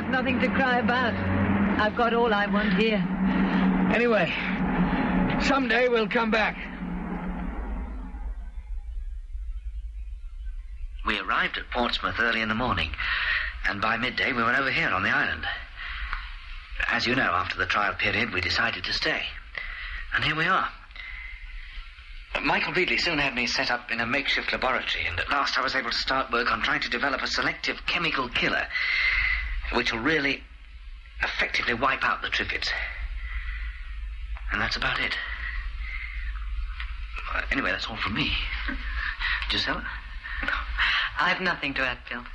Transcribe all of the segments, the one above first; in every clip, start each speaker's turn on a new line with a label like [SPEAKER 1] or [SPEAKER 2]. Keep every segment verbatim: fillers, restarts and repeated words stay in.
[SPEAKER 1] I've nothing to cry about. I've got all I want here.
[SPEAKER 2] Anyway, someday we'll come back.
[SPEAKER 3] We arrived at Portsmouth early in the morning, and by midday we were over here on the island. As you know, after the trial period, we decided to stay. And here we are. Michael Beadley soon had me set up in a makeshift laboratory, and at last I was able to start work on trying to develop a selective chemical killer which will really effectively wipe out the Triffids. And that's about it. Uh, anyway, that's all from me. Gisela?
[SPEAKER 1] I've nothing to add, Phil.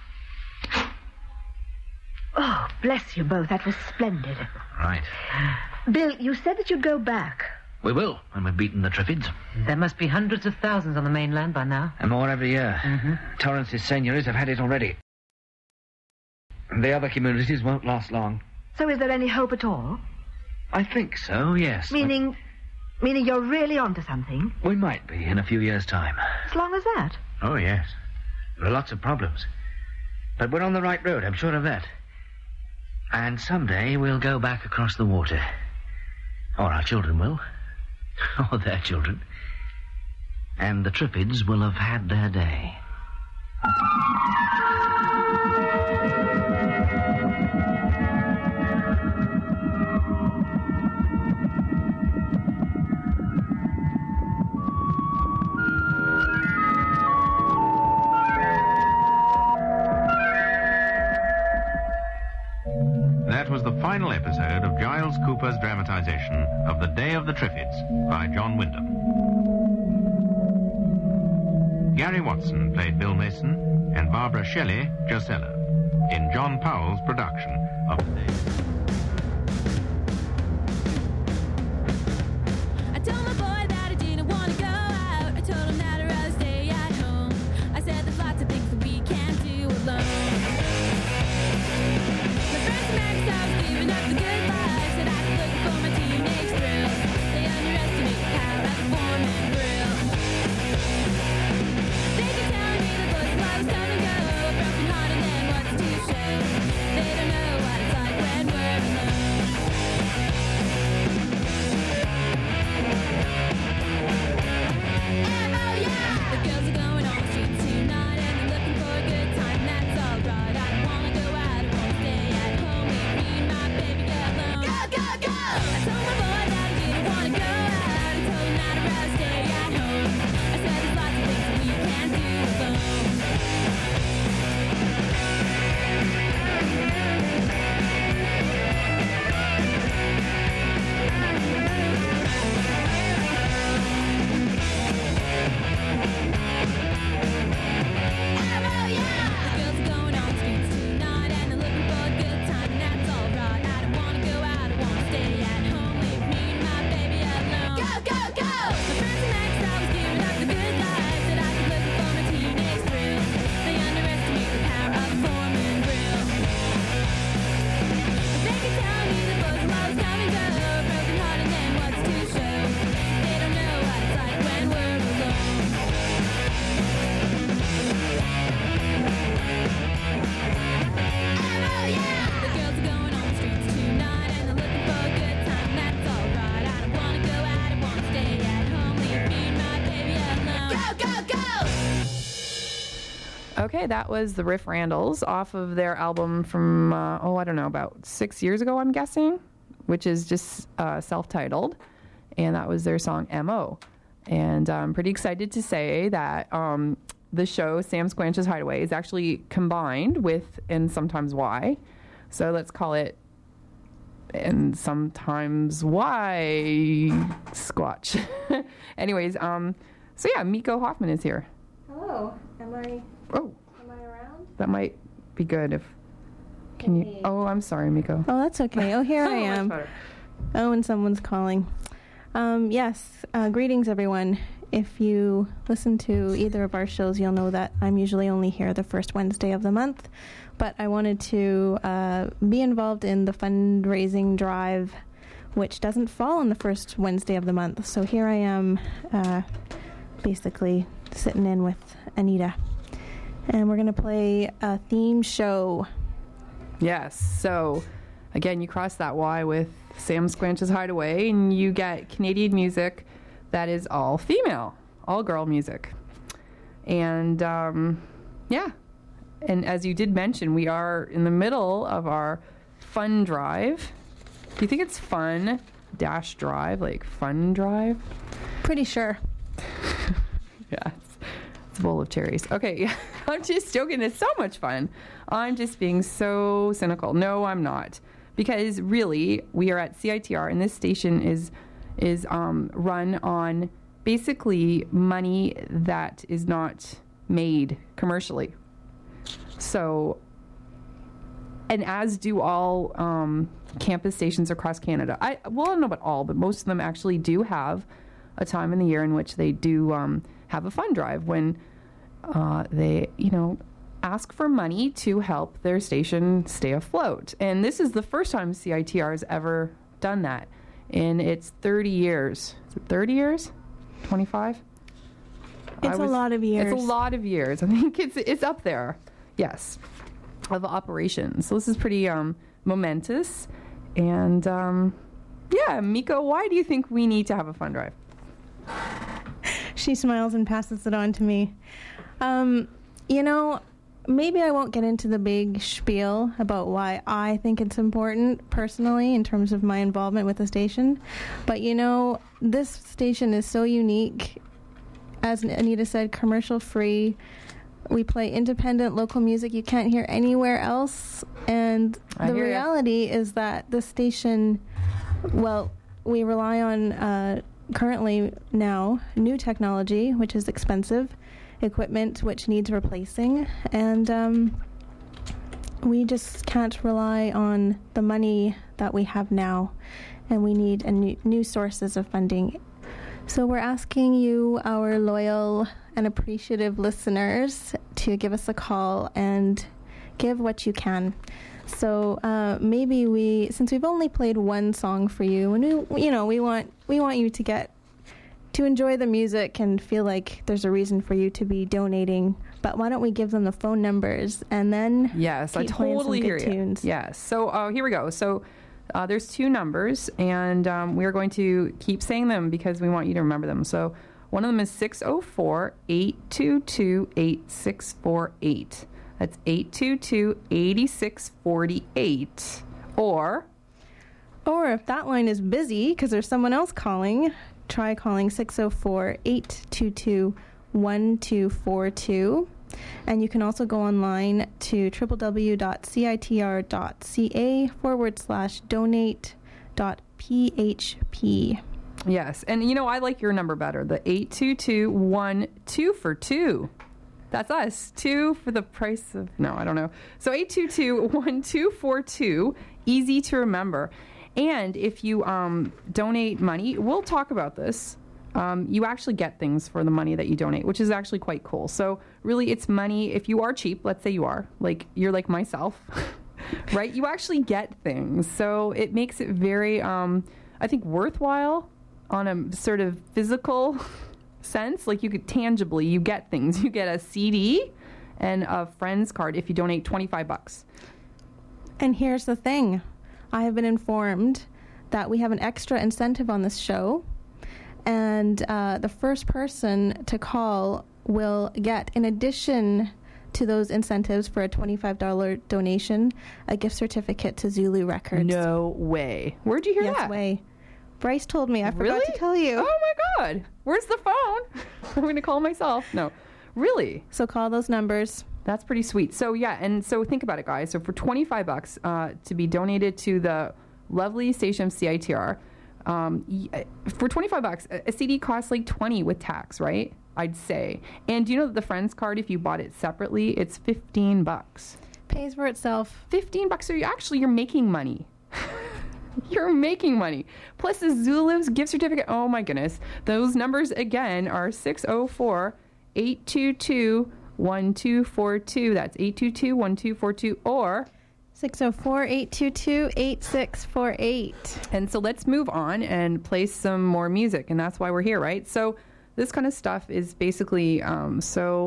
[SPEAKER 4] Oh, bless you both. That was splendid.
[SPEAKER 3] Right.
[SPEAKER 4] Bill, you said that you'd go back.
[SPEAKER 3] We will, when we've beaten the Triffids.
[SPEAKER 1] There must be hundreds of thousands on the mainland by now.
[SPEAKER 2] And more every year.
[SPEAKER 1] Mm-hmm.
[SPEAKER 2] Torrance's seigneuries have had it already. The other communities won't last long.
[SPEAKER 4] So is there any hope at all?
[SPEAKER 2] I think so, yes.
[SPEAKER 4] Meaning... Meaning you're really onto something?
[SPEAKER 2] We might be in a few years' time.
[SPEAKER 4] As long as that?
[SPEAKER 2] Oh, yes. There are lots of problems. But we're on the right road, I'm sure of that.
[SPEAKER 3] And someday we'll go back across the water. Or our children will. Or their children. And the Triffids will have had their day.
[SPEAKER 5] That was the final episode of Giles Cooper's dramatization of The Day of the Triffids by John Wyndham. Gary Watson played Bill Mason and Barbara Shelley, Gisela, in John Powell's production of The Day.
[SPEAKER 6] I told my boy that I didn't want to go out. I told him that I'd rather stay at home. I said there's lots of things that we can't do alone. I was giving up the good life, said I was looking for my teenage thrills. They underestimate the power of the Foreman grill. They keep telling me the boys lives come and go, a broken heart and then what's to show. They don't know what it's like when we're alone. And oh yeah, the girls are going on the streets tonight and they're looking for a good time. That's alright. I don't wanna go out, I wanna stay at home. Baby, get alone. Go, go, go! I told my boy that I didn't want to go out. I told him that I'd rather stay at home. I said there's lots of things that we can't do alone. And oh yeah! The girls are going on the streets tonight and they're looking for a good time. And that's alright. I don't wanna go out, I wanna stay at home. Leave me and my baby alone. Go, go, go! My friends and ex, I was giving up the good life. Said I'd be looking for my teenage thrills. They underestimate the power of the Foreman grill. They keep telling me that boys will always come and go, a broken heart and then what's to show. They don't know what it's like when we're alone. And oh yeah! The girls are going on the streets tonight and they're looking for a good time. That's alright. I don't wanna go out, I wanna stay at home. Leave me and my baby alone. Go, go, go!
[SPEAKER 7] Okay, that was the Riff Randalls off of their album from, uh, oh, I don't know, about six years ago, I'm guessing, which is just uh, self-titled. And that was their song M O. And I'm pretty excited to say that um, the show, Sam Squanch's Hideaway, is actually combined with And Sometimes Why. So let's call it And Sometimes Why Squatch. Anyways, um, so yeah, Miko Hoffman is here.
[SPEAKER 8] Hello. Am I
[SPEAKER 7] Oh,
[SPEAKER 8] am I around?
[SPEAKER 7] that might be good if... Can you...
[SPEAKER 8] Hey.
[SPEAKER 7] Oh, I'm sorry, Miko.
[SPEAKER 8] Oh, that's okay. Oh, here I
[SPEAKER 7] Oh, much
[SPEAKER 8] am.
[SPEAKER 7] better.
[SPEAKER 8] Oh, and someone's calling. Um, yes, uh, greetings, everyone. If you listen to either of our shows, you'll know that I'm usually only here the first Wednesday of the month. But I wanted to uh, be involved in the fundraising drive, which doesn't fall on the first Wednesday of the month. So here I am, uh, basically sitting in with Anita. And we're going to play a theme show
[SPEAKER 7] Yes. So, again, you cross that Y with Sam Squanch's Hideaway, and you get Canadian music that is all female, all girl music. And, um, yeah. And as you did mention, we are in the middle of our fun drive. Do you think it's fun dash drive, like fun drive?
[SPEAKER 8] Pretty sure.
[SPEAKER 7] Yeah, it's, it's a bowl of cherries. Okay, I'm just joking. It's so much fun. I'm just being so cynical. No, I'm not. Because really, we are at C I T R, and this station is is um, run on basically money that is not made commercially. So, and as do all um, campus stations across Canada. I well, I don't know about all, but most of them actually do have a time in the year in which they do um, have a fund drive when uh, they, you know, ask for money to help their station stay afloat. And this is the first time C I T R has ever done that in its thirty years. Is it thirty years? twenty-five?
[SPEAKER 8] It's a lot of years.
[SPEAKER 7] It's a lot of years. I think it's it's up there. Yes. Of operations. So this is pretty um, momentous. And um, yeah, Miko, why do you think we need to have a fund drive?
[SPEAKER 8] She smiles and passes it on to me. Um, you know, maybe I won't get into the big spiel about why I think it's important personally in terms of my involvement with the station. But, you know, this station is so unique. As Anita said, commercial free. We play independent local music you can't hear anywhere else. And
[SPEAKER 7] I
[SPEAKER 8] the
[SPEAKER 7] hear ya.
[SPEAKER 8] reality is that the station, well, we rely on uh, currently now new technology, which is expensive, equipment which needs replacing, and um, we just can't rely on the money that we have now, and we need a new, new sources of funding. So we're asking you, our loyal and appreciative listeners, to give us a call and give what you can. So uh, maybe we, since we've only played one song for you, and we, you know, we want we want you to get to enjoy the music and feel like there's a reason for you to be donating. But why don't we give them the phone numbers and then
[SPEAKER 7] Yes, I
[SPEAKER 8] keep playing some
[SPEAKER 7] totally
[SPEAKER 8] good
[SPEAKER 7] hear you.
[SPEAKER 8] tunes.
[SPEAKER 7] Yes. So uh, here we go. So uh, there's two numbers, and um, we're going to keep saying them because we want you to remember them. So one of them is six oh four, eight two two, eight six four eight. That's eight two two, eight six four eight. Or
[SPEAKER 8] Or if that line is busy because there's someone else calling, try calling six oh four, eight two two, one two four two. And you can also go online to www.citr.ca forward slash donate dot php.
[SPEAKER 7] yes, and you know, I like your number better, the eight two two, one two for two. That's us. Two for the price of... No, I don't know. So eight two two, one two four two. Easy to remember. And if you um, donate money, we'll talk about this. Um, you actually get things for the money that you donate, which is actually quite cool. So really, it's money. If you are cheap, let's say you are, like you're like myself, right? You actually get things. So it makes it very, um, I think, worthwhile on a sort of physical sense. Like you could tangibly, you get things. You get a C D and a friend's card if you donate twenty-five bucks.
[SPEAKER 8] And here's the thing. I have been informed that we have an extra incentive on this show. And uh, the first person to call will get, in addition to those incentives for a twenty-five dollars donation, a gift certificate to Zulu Records.
[SPEAKER 7] No way. Where'd you hear
[SPEAKER 8] Yes,
[SPEAKER 7] that?
[SPEAKER 8] way. Bryce told me. I forgot
[SPEAKER 7] Really?
[SPEAKER 8] to tell you.
[SPEAKER 7] Oh my God. Where's the phone? I'm going to call myself. No. Really?
[SPEAKER 8] So call those numbers.
[SPEAKER 7] That's pretty sweet. So yeah, and so think about it, guys. So for twenty-five bucks uh, to be donated to the lovely station of C I T R, um, y- for twenty-five bucks, a, a C D costs like twenty with tax, right? I'd say. And do you know that the Friends card, if you bought it separately, it's fifteen bucks.
[SPEAKER 8] Pays for itself.
[SPEAKER 7] fifteen bucks. So you actually, you're making money. You're making money. Plus the Zulu's gift certificate. Oh my goodness. Those numbers again are six oh four, eight two two, one two four two. That's eight two two, one two four two. Or
[SPEAKER 8] six oh four, eight two two, eight six four eight.
[SPEAKER 7] And so let's move on and play some more music. And that's why we're here, right? So this kind of stuff is basically um, so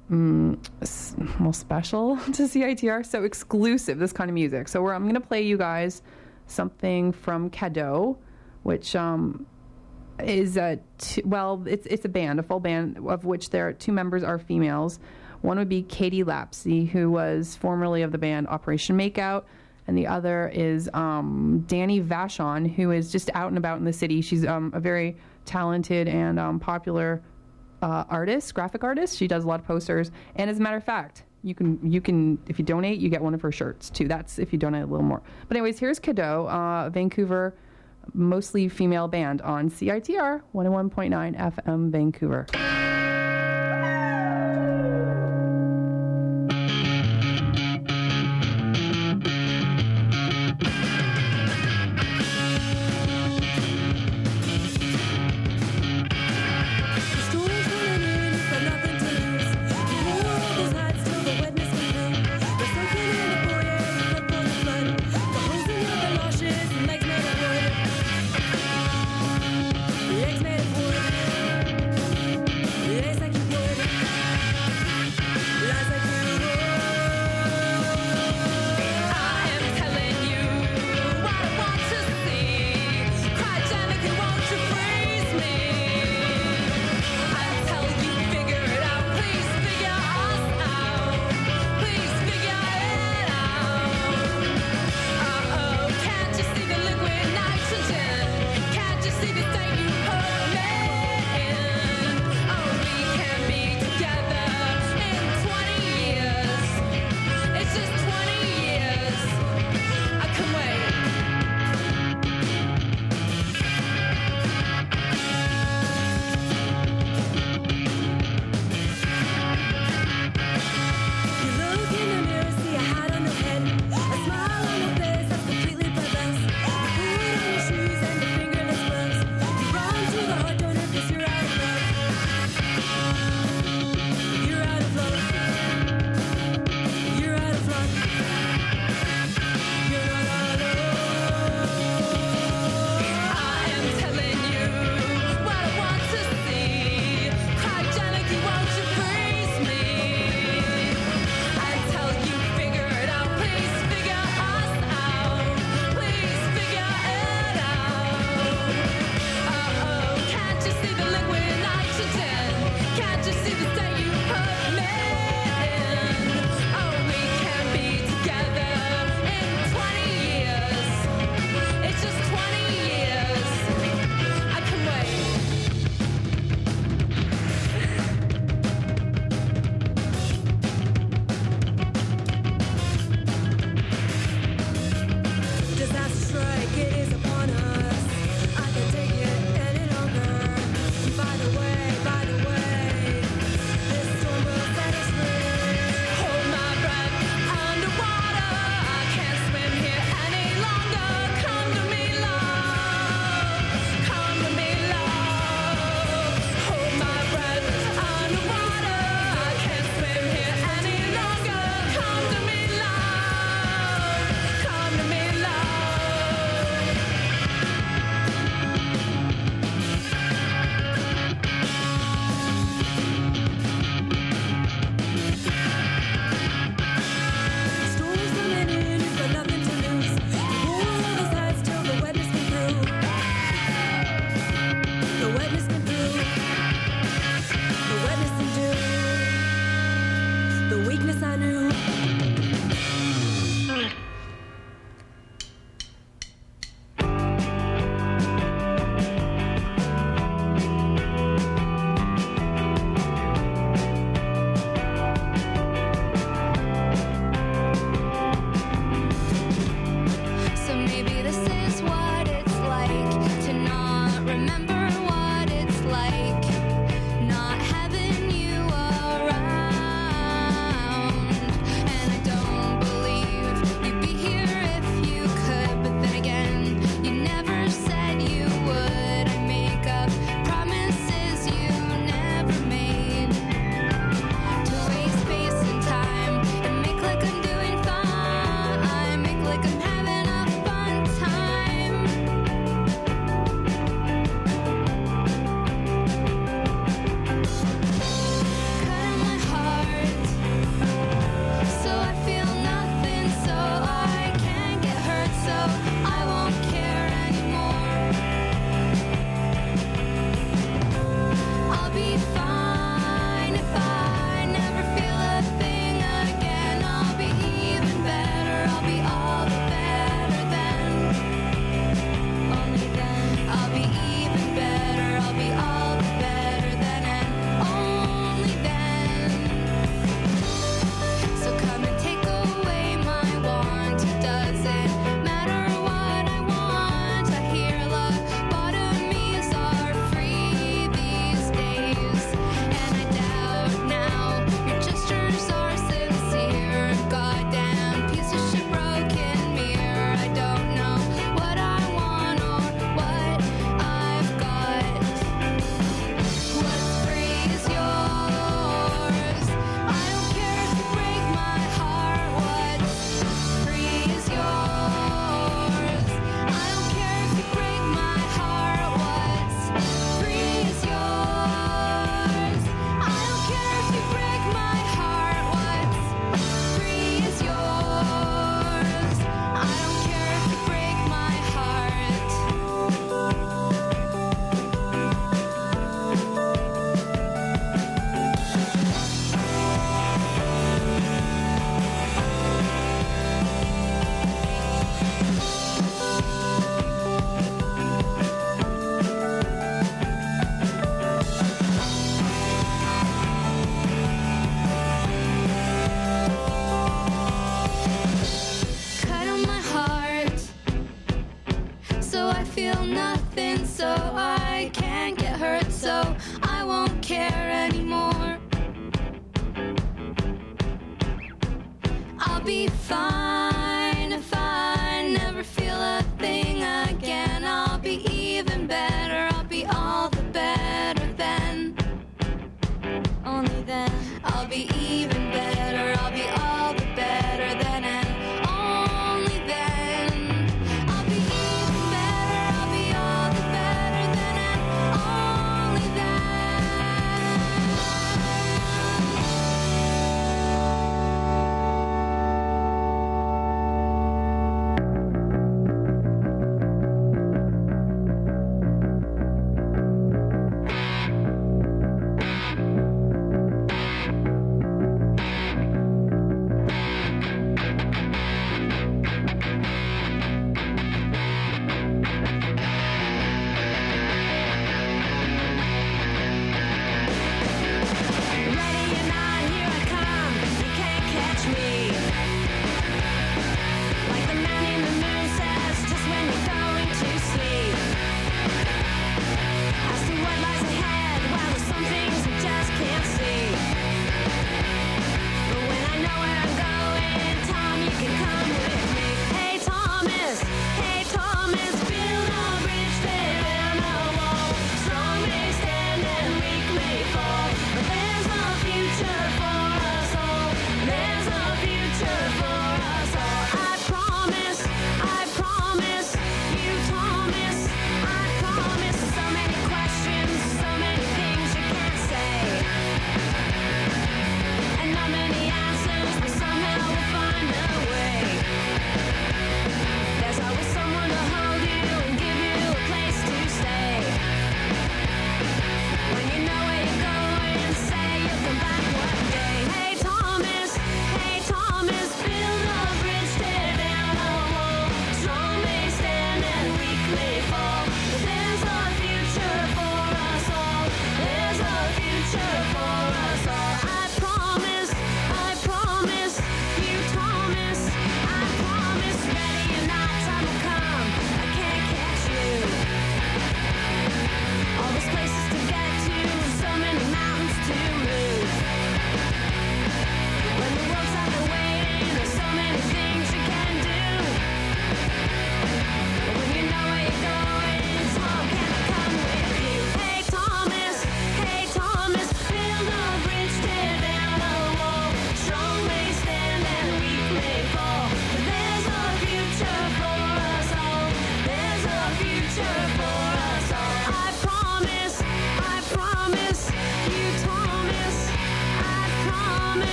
[SPEAKER 7] mm, s- well, special to C I T R, so exclusive, this kind of music. So we're, I'm going to play you guys something from Cadeau, which um, is a, t- well, it's it's a band, a full band, of which there two members are females. One would be Katie Lapsey, who was formerly of the band Operation Makeout, and the other is um, Danny Vachon, who is just out and about in the city. She's um, a very talented and um, popular uh, artist, graphic artist. She does a lot of posters, and as a matter of fact, you can you can if you donate, you get one of her shirts too. That's if you donate a little more. But anyways, here's Cadeau, uh, Vancouver, mostly female band on C I T R one oh one point nine F M Vancouver.
[SPEAKER 6] Legs made of wood.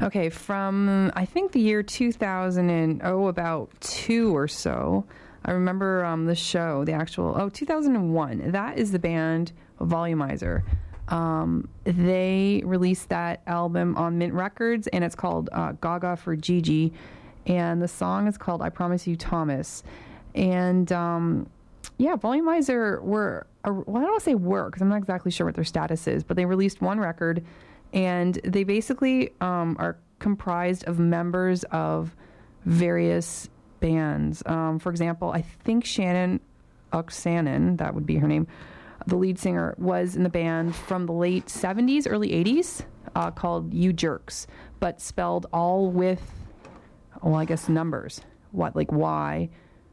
[SPEAKER 7] Okay, from I think the year two thousand and oh, about two or so. I remember um, the show, the actual, oh, two thousand one. That is the band Volumizer. Um, they released that album on Mint Records, and it's called uh, Gaga for Gigi. And the song is called I Promise You, Thomas. And, um, yeah, Volumizer were, uh, well, I don't want to say were, because I'm not exactly sure what their status is, but they released one record, and they basically um, are comprised of members of various bands. Um, for example, I think Shannon Oksanen, that would be her name, the lead singer, was in the band from the late seventies, early eighties, uh, called You Jerks, but spelled all with, well, I guess numbers. What, like Y,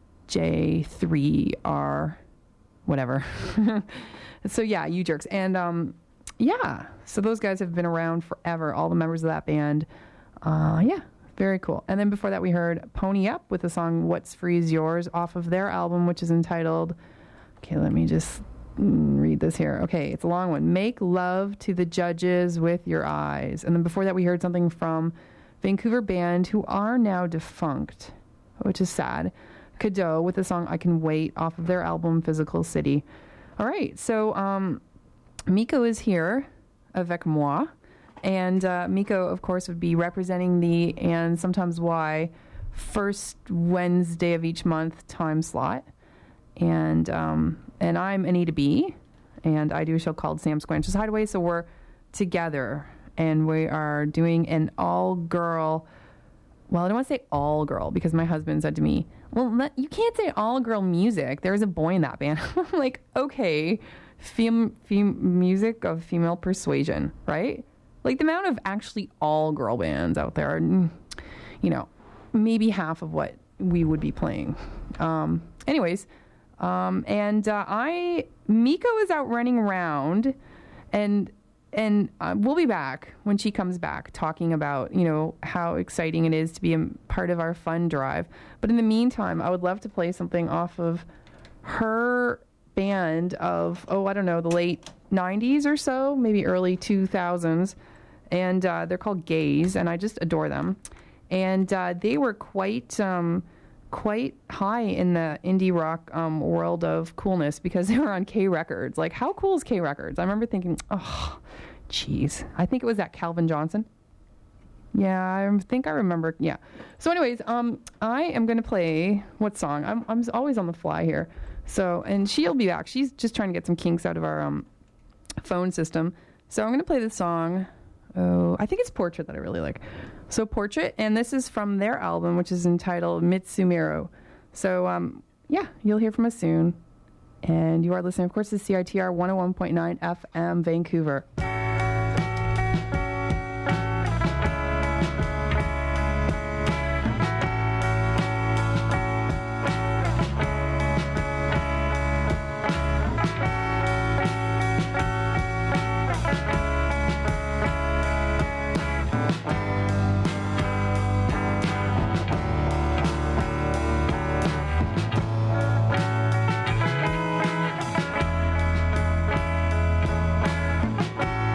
[SPEAKER 7] J, three, R, whatever. So yeah, You Jerks. And um, yeah, so those guys have been around forever, all the members of that band. Uh, yeah. Very cool. And then before that, we heard Pony Up with the song What's Free Is Yours off of their album, which is entitled, okay, let me just mm, read this here. Okay, it's a long one. Make Love to the Judges with Your Eyes. And then before that, we heard something from Vancouver band who are now defunct, which is sad. Cadeau with the song I Can Wait off of their album Physical City. All right, so um, Miko is here, avec moi. And uh, Miko, of course, would be representing the and sometimes why first Wednesday of each month time slot. And um, and I'm Anita B. And I do a show called Sam Squanch's Hideaway. So we're together. And we are doing an all-girl, well, I don't want to say all-girl because my husband said to me, well, let, you can't say all-girl music. There's a boy in that band. I'm like, okay, fem, fem, music of female persuasion, right? Like, the amount of actually all-girl bands out there are, you know, maybe half of what we would be playing. Um, anyways, um, and uh, I, Miko is out running around, and and uh, we'll be back when she comes back talking about, you know, how exciting it is to be a part of our fun drive. But in the meantime, I would love to play something off of her band of, oh, I don't know, the late nineties or so, maybe early two thousands, and uh, they're called Gaze, and I just adore them. And uh, they were quite um, quite high in the indie rock um, world of coolness because they were on K Records. Like, how cool is K Records? I remember thinking, oh, jeez. I think it was at Calvin Johnson. Yeah, I think I remember. Yeah. So anyways, um, I am going to play what song? I'm I'm always on the fly here. So, and she'll be back. She's just trying to get some kinks out of our um, phone system. So I'm going to play the song. Oh, I think it's Portrait that I really like. So Portrait, and this is from their album, which is entitled Mitsumiro. So, um, yeah, you'll hear from us soon. And you are listening, of course, to C I T R one oh one point nine F M Vancouver.
[SPEAKER 6] Thank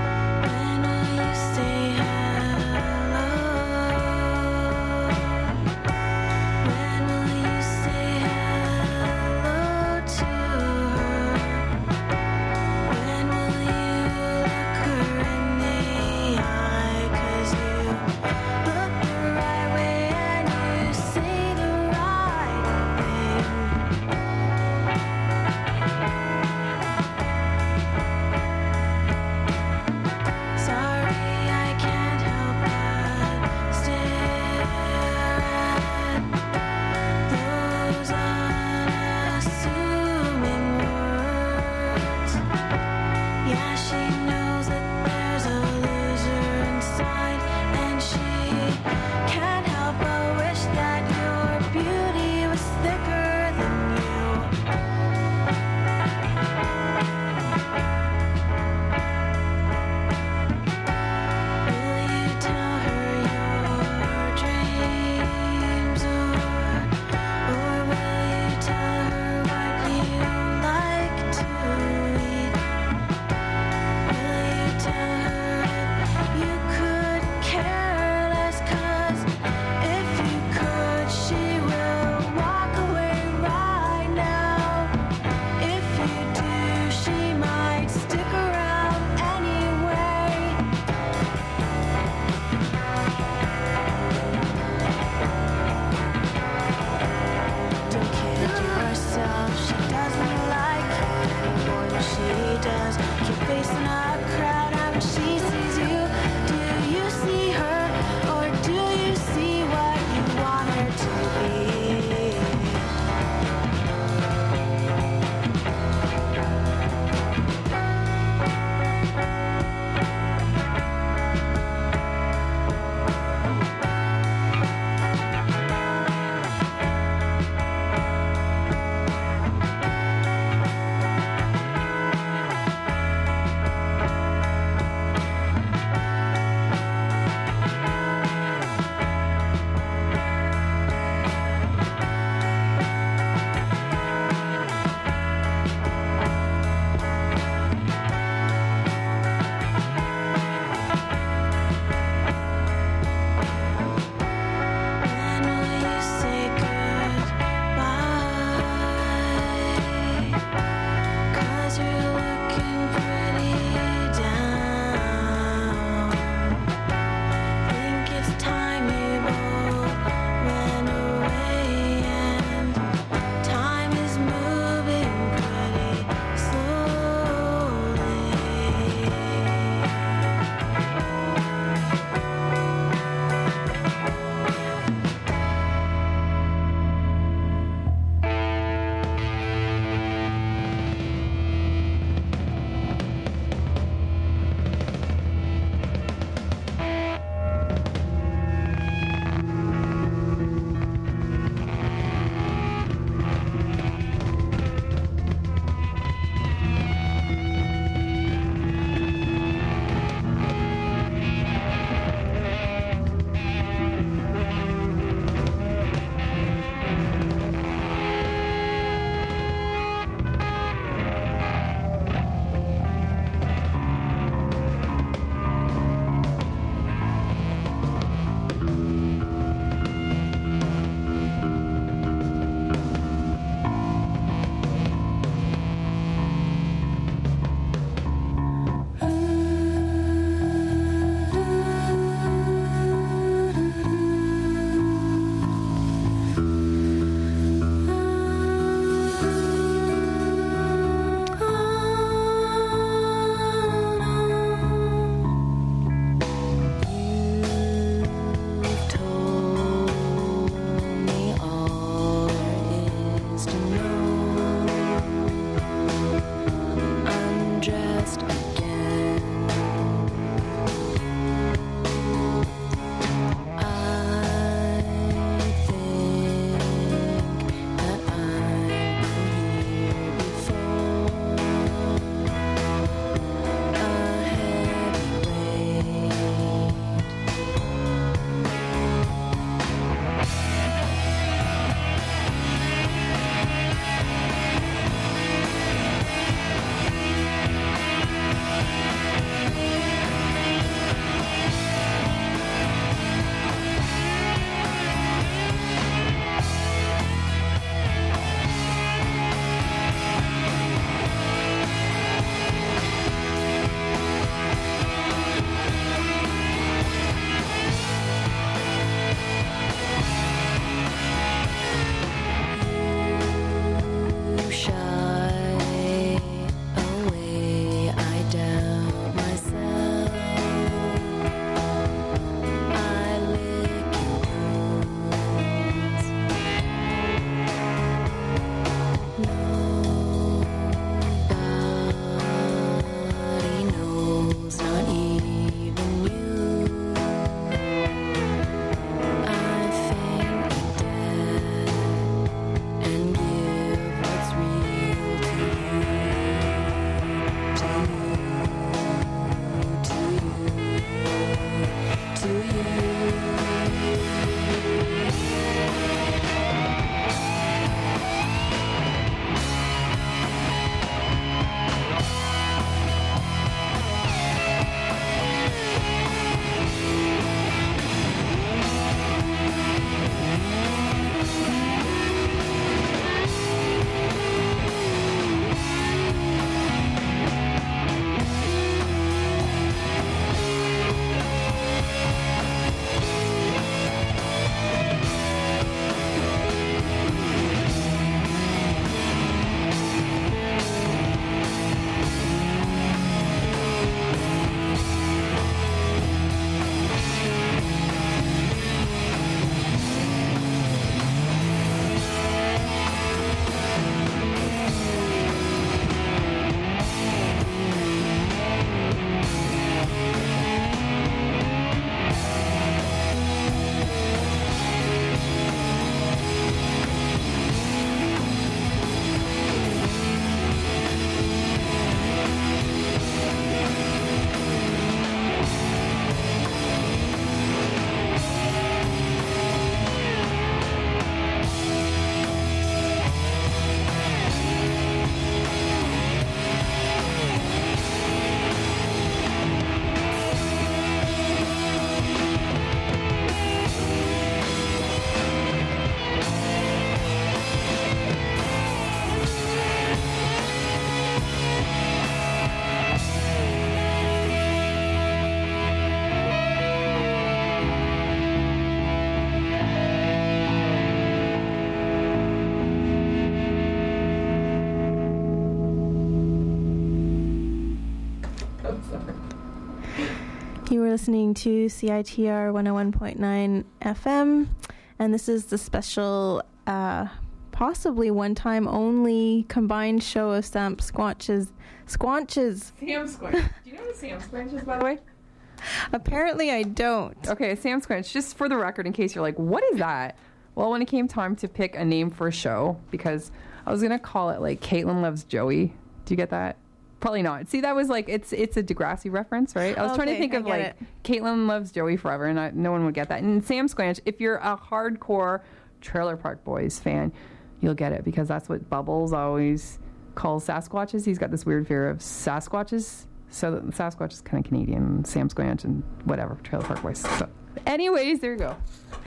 [SPEAKER 8] You were listening to C I T R one oh one point nine F M, and this is the special, uh, possibly one-time only combined show of Sam Squanch's. Squanches.
[SPEAKER 7] Sam Squanch. Do you know what Sam Squanch is, by the way?
[SPEAKER 8] Apparently I don't.
[SPEAKER 7] Okay, Sam Squanch, just for the record, in case you're like, what is that? Well, when it came time to pick a name for a show, because I was going to call it, like, Caitlin Loves Joey. Do you get that? Probably not. See, that was like, it's it's a Degrassi reference, right? I was trying to
[SPEAKER 8] Okay,
[SPEAKER 7] think
[SPEAKER 8] I
[SPEAKER 7] of,
[SPEAKER 8] get
[SPEAKER 7] like,
[SPEAKER 8] it.
[SPEAKER 7] Caitlin Loves Joey Forever, and I, no one would get that. And Sam Squanch, if you're a hardcore Trailer Park Boys fan, you'll get it, because that's what Bubbles always calls Sasquatches. He's got this weird fear of Sasquatches. So the Sasquatch is kind of Canadian, Sam Squanch and whatever, Trailer Park Boys. So, anyways, there you go.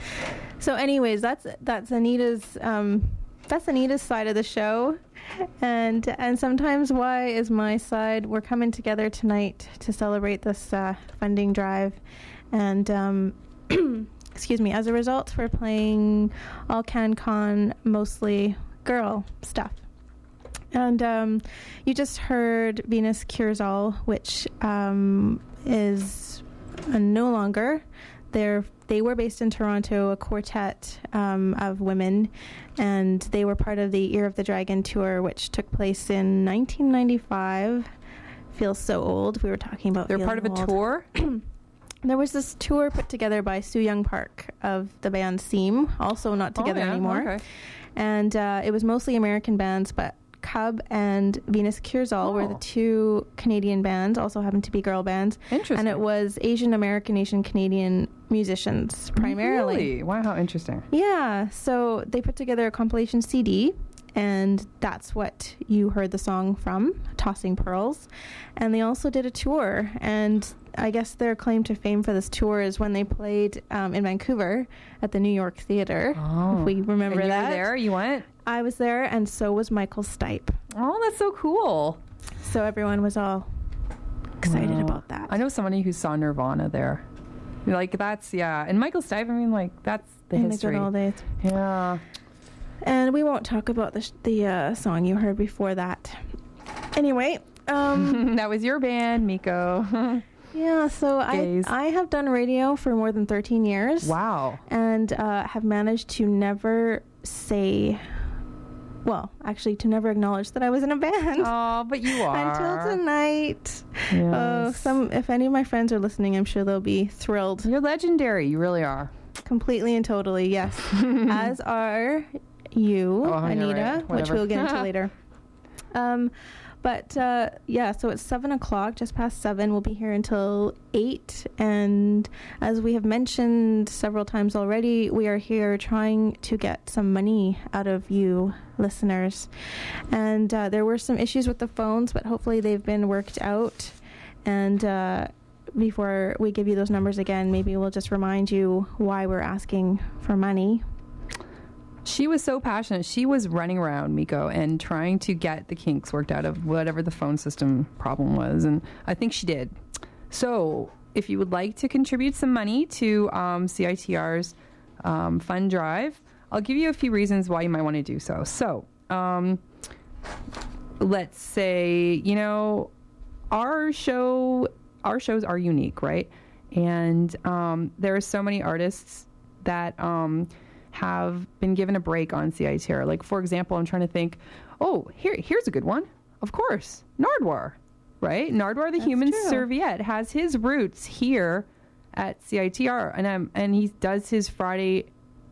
[SPEAKER 8] So anyways, that's that's Anita's um, that's Anita's side of the show, and and sometimes why is my side. We're coming together tonight to celebrate this uh, funding drive, and um, excuse me. As a result, we're playing all CanCon, mostly girl stuff. And um, you just heard Venus Cures All, which um, is uh, no longer. They're, they were based in Toronto, a quartet um, of women, and they were part of the Ear of the Dragon tour, which took place in nineteen ninety-five. Feels so old. We were talking about
[SPEAKER 7] They're part of a
[SPEAKER 8] feeling old.
[SPEAKER 7] tour?
[SPEAKER 8] There was this tour put together by Sue Young Park of the band Seam, also not together
[SPEAKER 7] oh, yeah.
[SPEAKER 8] anymore.
[SPEAKER 7] Okay.
[SPEAKER 8] And uh, it was mostly American bands, but Cub and Venus Cures All
[SPEAKER 7] Oh.
[SPEAKER 8] were the two Canadian bands, also happened to be girl bands.
[SPEAKER 7] Interesting.
[SPEAKER 8] And it was Asian American, Asian Canadian musicians primarily.
[SPEAKER 7] Really? Wow, how interesting.
[SPEAKER 8] Yeah, so they put together a compilation C D, and that's what you heard the song from, Tossing Pearls. And they also did a tour, and I guess their claim to fame for this tour is when they played um, in Vancouver at the New York Theatre.
[SPEAKER 7] Oh.
[SPEAKER 8] If we remember
[SPEAKER 7] And you
[SPEAKER 8] that.
[SPEAKER 7] were there? You went?
[SPEAKER 8] I was there, and so was Michael Stipe.
[SPEAKER 7] Oh, that's so cool.
[SPEAKER 8] So everyone was all excited
[SPEAKER 7] Wow.
[SPEAKER 8] about that.
[SPEAKER 7] I know somebody who saw Nirvana there. Like, that's, yeah. And Michael Stipe, I mean, like, that's the
[SPEAKER 8] In
[SPEAKER 7] history.
[SPEAKER 8] the good old days.
[SPEAKER 7] Yeah.
[SPEAKER 8] And we won't talk about the sh- the uh, song you heard before that. Anyway, um,
[SPEAKER 7] That was your band, Miko.
[SPEAKER 8] yeah. So I
[SPEAKER 7] Gays.
[SPEAKER 8] I have done radio for more than thirteen years.
[SPEAKER 7] Wow.
[SPEAKER 8] And uh, have managed to never say, well, actually, to never acknowledge that I was in a band.
[SPEAKER 7] Oh, but you are.
[SPEAKER 8] Until tonight.
[SPEAKER 7] Yes.
[SPEAKER 8] Oh, some if any of my friends are listening, I'm sure they'll be thrilled.
[SPEAKER 7] You're legendary. You really are.
[SPEAKER 8] Completely and totally, yes. As are you,
[SPEAKER 7] Oh, you're
[SPEAKER 8] Anita,
[SPEAKER 7] right.
[SPEAKER 8] which
[SPEAKER 7] Whatever.
[SPEAKER 8] we'll get into later. Um, but uh, yeah, so it's seven o'clock, just past seven. We'll be here until eight, and as we have mentioned several times already, we are here trying to get some money out of you, listeners. And uh, there were some issues with the phones, but hopefully they've been worked out. And uh, before we give you those numbers again, maybe we'll just remind you why we're asking for money.
[SPEAKER 7] She was so passionate. She was running around, Miko, and trying to get the kinks worked out of whatever the phone system problem was. And I think she did. So if you would like to contribute some money to um, C I T R's um, fund drive, I'll give you a few reasons why you might want to do so. So um, let's say, you know, our show, our shows are unique, right? And um, there are so many artists that... Um, have been given a break on C I T R. Like, for example, I'm trying to think, oh, here, here's a good one. Of course, Nardwar, right? Nardwar, the
[SPEAKER 8] That's
[SPEAKER 7] human
[SPEAKER 8] true.
[SPEAKER 7] serviette, has his roots here at C I T R, and um, and he does his Friday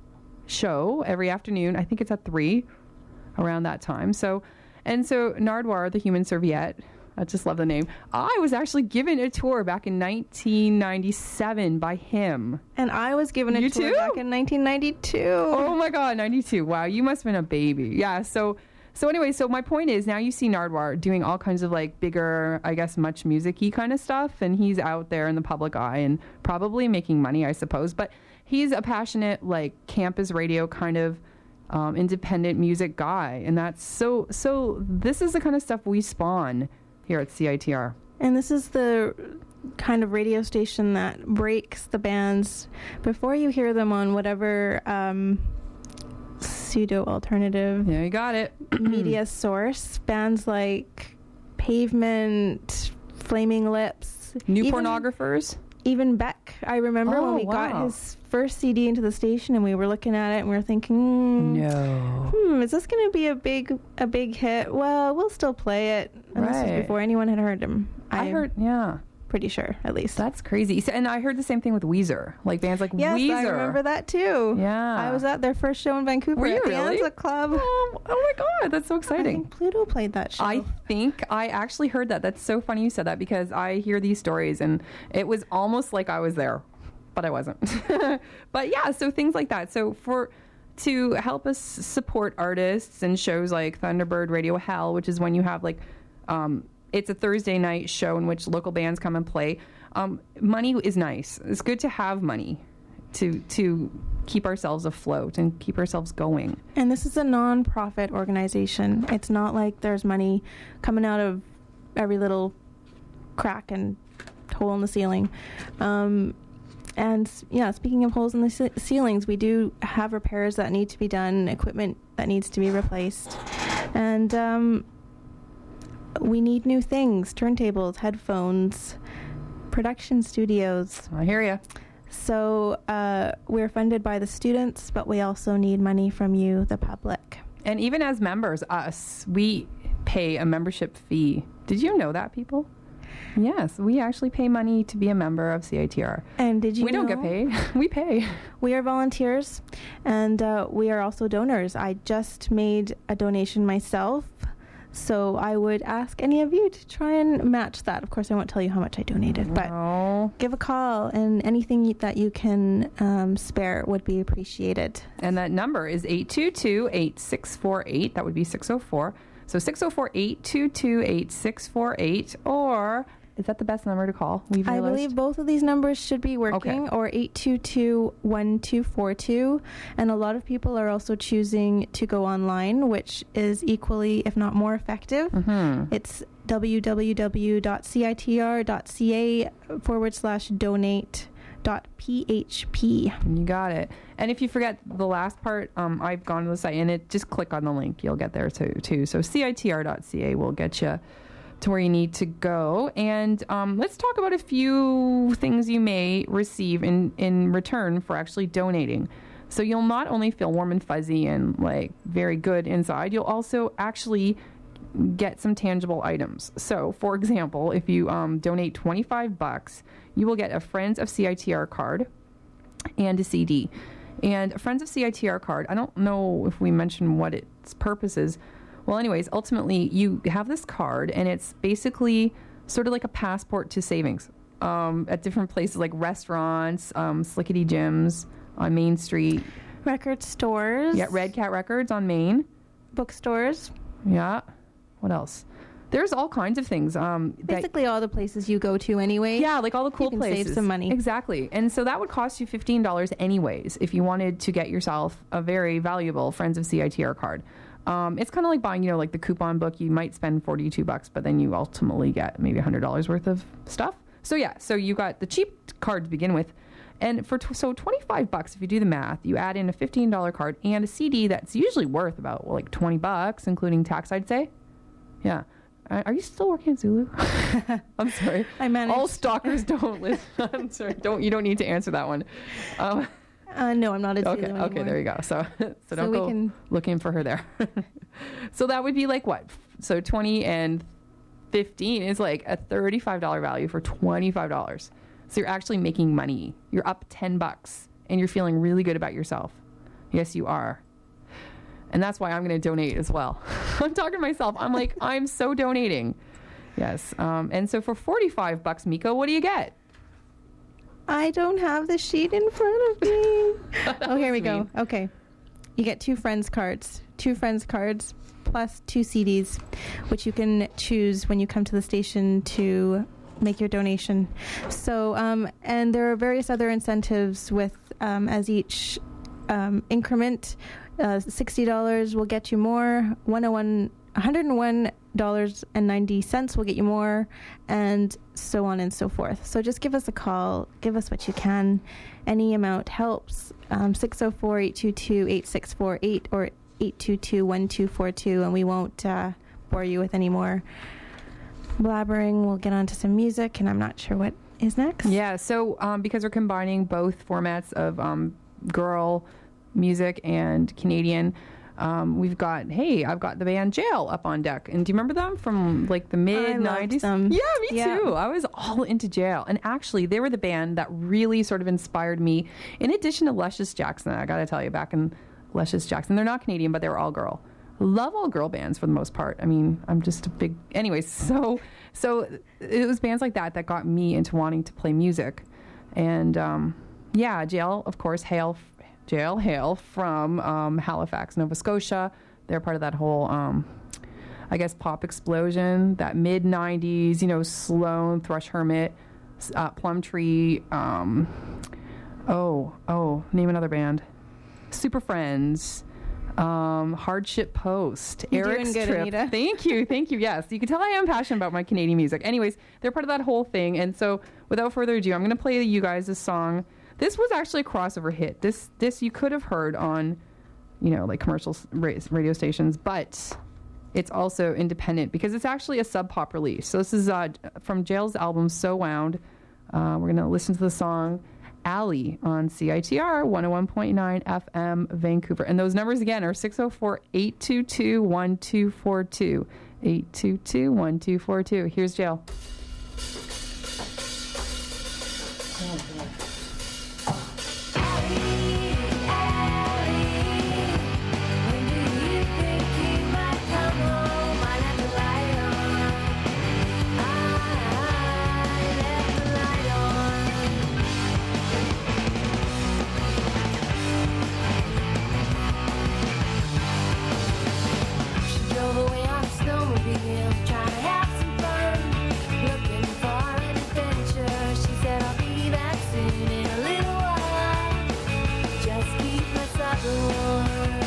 [SPEAKER 7] show every afternoon. I think it's at three, around that time. So, and so Nardwar, the human serviette, I just love the name. I was actually given a tour back in nineteen ninety-seven by him.
[SPEAKER 8] And I was given a
[SPEAKER 7] You
[SPEAKER 8] tour
[SPEAKER 7] too?
[SPEAKER 8] back in nineteen ninety-two.
[SPEAKER 7] Oh my God, ninety-two. Wow, you must have been a baby. Yeah, so so anyway, so my point is now you see Nardwar doing all kinds of like bigger, I guess, much music-y kind of stuff, and he's out there in the public eye and probably making money, I suppose. But he's a passionate, like, campus radio kind of um, independent music guy, and that's so, so this is the kind of stuff we spawn here at C I T R.
[SPEAKER 8] And this is the kind of radio station that breaks the bands before you hear them on whatever um, pseudo-alternative
[SPEAKER 7] Yeah, you got it.
[SPEAKER 8] media source. Bands like Pavement, Flaming Lips.
[SPEAKER 7] New
[SPEAKER 8] even-
[SPEAKER 7] pornographers.
[SPEAKER 8] even Beck, I remember
[SPEAKER 7] Oh,
[SPEAKER 8] when we
[SPEAKER 7] wow.
[SPEAKER 8] got his first C D into the station, and we were looking at it, and we were thinking,
[SPEAKER 7] No.
[SPEAKER 8] hmm, is this going to be a big a big hit? Well, we'll still play it. And this
[SPEAKER 7] Right.
[SPEAKER 8] was before anyone had heard him.
[SPEAKER 7] I
[SPEAKER 8] I'm
[SPEAKER 7] heard, yeah.
[SPEAKER 8] pretty sure, at least.
[SPEAKER 7] That's crazy. So- And I heard the same thing with Weezer. Like bands like
[SPEAKER 8] Yes,
[SPEAKER 7] Weezer.
[SPEAKER 8] I remember that too.
[SPEAKER 7] Yeah.
[SPEAKER 8] I was at their first show in Vancouver
[SPEAKER 7] Were you
[SPEAKER 8] at the
[SPEAKER 7] really?
[SPEAKER 8] Anza Club.
[SPEAKER 7] Oh, oh my God, that's so
[SPEAKER 8] I
[SPEAKER 7] exciting.
[SPEAKER 8] think Pluto played that show.
[SPEAKER 7] I think I actually heard that. That's so funny you said that because I hear these stories and it was almost like I was there, but I wasn't. But yeah, so things like that. So for to help us support artists and shows like Thunderbird Radio Hell, which is when you have like um, it's a Thursday night show in which local bands come and play. Um, money is nice. It's good to have money to to keep ourselves afloat and keep ourselves going.
[SPEAKER 8] And this is a non-profit organization. It's not like there's money coming out of every little crack and hole in the ceiling. Um, and yeah, speaking of holes in the ce- ceilings, we do have repairs that need to be done, equipment that needs to be replaced. And um, we need new things, turntables, headphones, production studios.
[SPEAKER 7] I hear you.
[SPEAKER 8] So uh, we're funded by the students, but we also need money from you, the public.
[SPEAKER 7] And even as members, us, we pay a membership fee. Did you know that, people? Yes, we actually pay money to be a member of C I T R.
[SPEAKER 8] And did you
[SPEAKER 7] We don't
[SPEAKER 8] know
[SPEAKER 7] get paid. We pay.
[SPEAKER 8] We are volunteers, and uh, we are also donors. I just made a donation myself, so I would ask any of you to try and match that. Of course, I won't tell you how much I donated, but
[SPEAKER 7] Oh.
[SPEAKER 8] give a call, and anything you- that you can um, spare would be appreciated.
[SPEAKER 7] And that number is eight two two, eight six four eight. That would be six oh four. So six oh four, eight two two, eight six four eight. Or is that the best number to call? We've
[SPEAKER 8] I
[SPEAKER 7] realized?
[SPEAKER 8] believe both of these numbers should be working,
[SPEAKER 7] Okay.
[SPEAKER 8] or eight two two, one two four two. And a lot of people are also choosing to go online, which is equally, if not more effective.
[SPEAKER 7] Mm-hmm.
[SPEAKER 8] It's www.citr.ca forward slash donate dot php.
[SPEAKER 7] You got it. And if you forget the last part, um, I've gone to the site and it just click on the link. You'll get there too. too. So C I T R dot C A will get you to where you need to go. And um, let's talk about a few things you may receive in, in return for actually donating. So you'll not only feel warm and fuzzy and like very good inside, you'll also actually get some tangible items. So, for example, if you um, donate twenty-five bucks, you will get a Friends of C I T R card and a C D. And a Friends of C I T R card, I don't know if we mentioned what its purpose is. Well, anyways, ultimately, you have this card, and it's basically sort of like a passport to savings um, at different places like restaurants, um, Slickety Gyms on Main Street.
[SPEAKER 8] Record stores.
[SPEAKER 7] Yeah, Red Cat Records on Main.
[SPEAKER 8] Bookstores.
[SPEAKER 7] Yeah. What else? There's all kinds of things. Um, that,
[SPEAKER 8] Basically all the places you go to anyway.
[SPEAKER 7] yeah, like all the cool
[SPEAKER 8] can
[SPEAKER 7] places.
[SPEAKER 8] save some money.
[SPEAKER 7] Exactly. And so that would cost you fifteen dollars anyways if you wanted to get yourself a very valuable Friends of C I T R card. Um, it's kind of like buying, you know, like the coupon book. You might spend forty-two bucks, but then you ultimately get maybe one hundred dollars worth of stuff. So yeah, so you got the cheap card to begin with. And for tw- so twenty-five bucks, if you do the math, you add in a fifteen dollars card and a C D that's usually worth about well, like twenty bucks, including tax, I'd say. Yeah. Uh, are you still working at Zulu? I'm sorry.
[SPEAKER 8] I managed.
[SPEAKER 7] All stalkers don't listen. I'm sorry. Don't you don't need to answer that one. Um,
[SPEAKER 8] Uh, no, I'm not a
[SPEAKER 7] okay.
[SPEAKER 8] Zulu
[SPEAKER 7] Okay.
[SPEAKER 8] anymore.
[SPEAKER 7] There you go. So so don't
[SPEAKER 8] we
[SPEAKER 7] go
[SPEAKER 8] can-
[SPEAKER 7] looking for her there. So that would be like what? So twenty and fifteen is like a thirty-five dollars value for twenty-five dollars. So you're actually making money. You're up ten bucks and you're feeling really good about yourself. Yes, you are. And that's why I'm going to donate as well. I'm talking to myself. I'm like, I'm so donating. Yes. Um, and so for forty-five bucks, Miko, what do you get?
[SPEAKER 8] I don't have the sheet in front of me. Oh, here we
[SPEAKER 7] was
[SPEAKER 8] go.
[SPEAKER 7] mean.
[SPEAKER 8] Okay. You get two friends cards. Two friends cards plus two C Ds, which you can choose when you come to the station to make your donation. So, um, and there are various other incentives with, um, as each um, increment, uh, sixty dollars will get you more, one hundred one dollars and ninety cents will get you more, and so on and so forth. So just give us a call. Give us what you can. Any amount helps. Um, six oh four, eight two two, eight six four eight or eight two two, one two four two, and we won't uh, bore you with any more blabbering. We'll get on to some music, and I'm not sure what is next.
[SPEAKER 7] Yeah, so um, because we're combining both formats of um, girl music and Canadian, um, we've got, hey, I've got the band Jail up on deck. And do you remember them from like the mid nineties?
[SPEAKER 8] them.
[SPEAKER 7] Yeah, me
[SPEAKER 8] Yeah.
[SPEAKER 7] too. I was all into Jail. And actually, they were the band that really sort of inspired me, in addition to Luscious Jackson. I got to tell you, back in Luscious Jackson, they're not Canadian, but they were all girl. Love all girl bands for the most part. I mean, I'm just a big... Anyways, so so it was bands like that that got me into wanting to play music. And um, yeah, Jail, of course, hail... Jail hail from um, Halifax, Nova Scotia. They're part of that whole, um, I guess, pop explosion, that mid nineties, you know, Sloan, Thrush Hermit, uh, Plum Tree. Um, oh, oh, name another band. Super Friends, um, Hardship Post,
[SPEAKER 8] You're
[SPEAKER 7] Eric's
[SPEAKER 8] doing good,
[SPEAKER 7] Trip.
[SPEAKER 8] Anita.
[SPEAKER 7] Thank you, thank you. Yes, you can tell I am passionate about my Canadian music. Anyways, they're part of that whole thing. And so, without further ado, I'm going to play you guys this song. This was actually a crossover hit. This this you could have heard on, you know, like commercial s- ra- radio stations, but it's also independent because it's actually a sub pop release. So this is uh, from Jail's album So Wound. Uh, we're gonna listen to the song Alley on C I T R one oh one point nine F M Vancouver, and those numbers again are six oh four, eight two two, one two four two, eight two two, one two four two. Here's Jail.
[SPEAKER 6] Drove away on a snowmobile, trying to have some fun, looking for an adventure. She said I'll be back soon in a little while, just keep myself warm.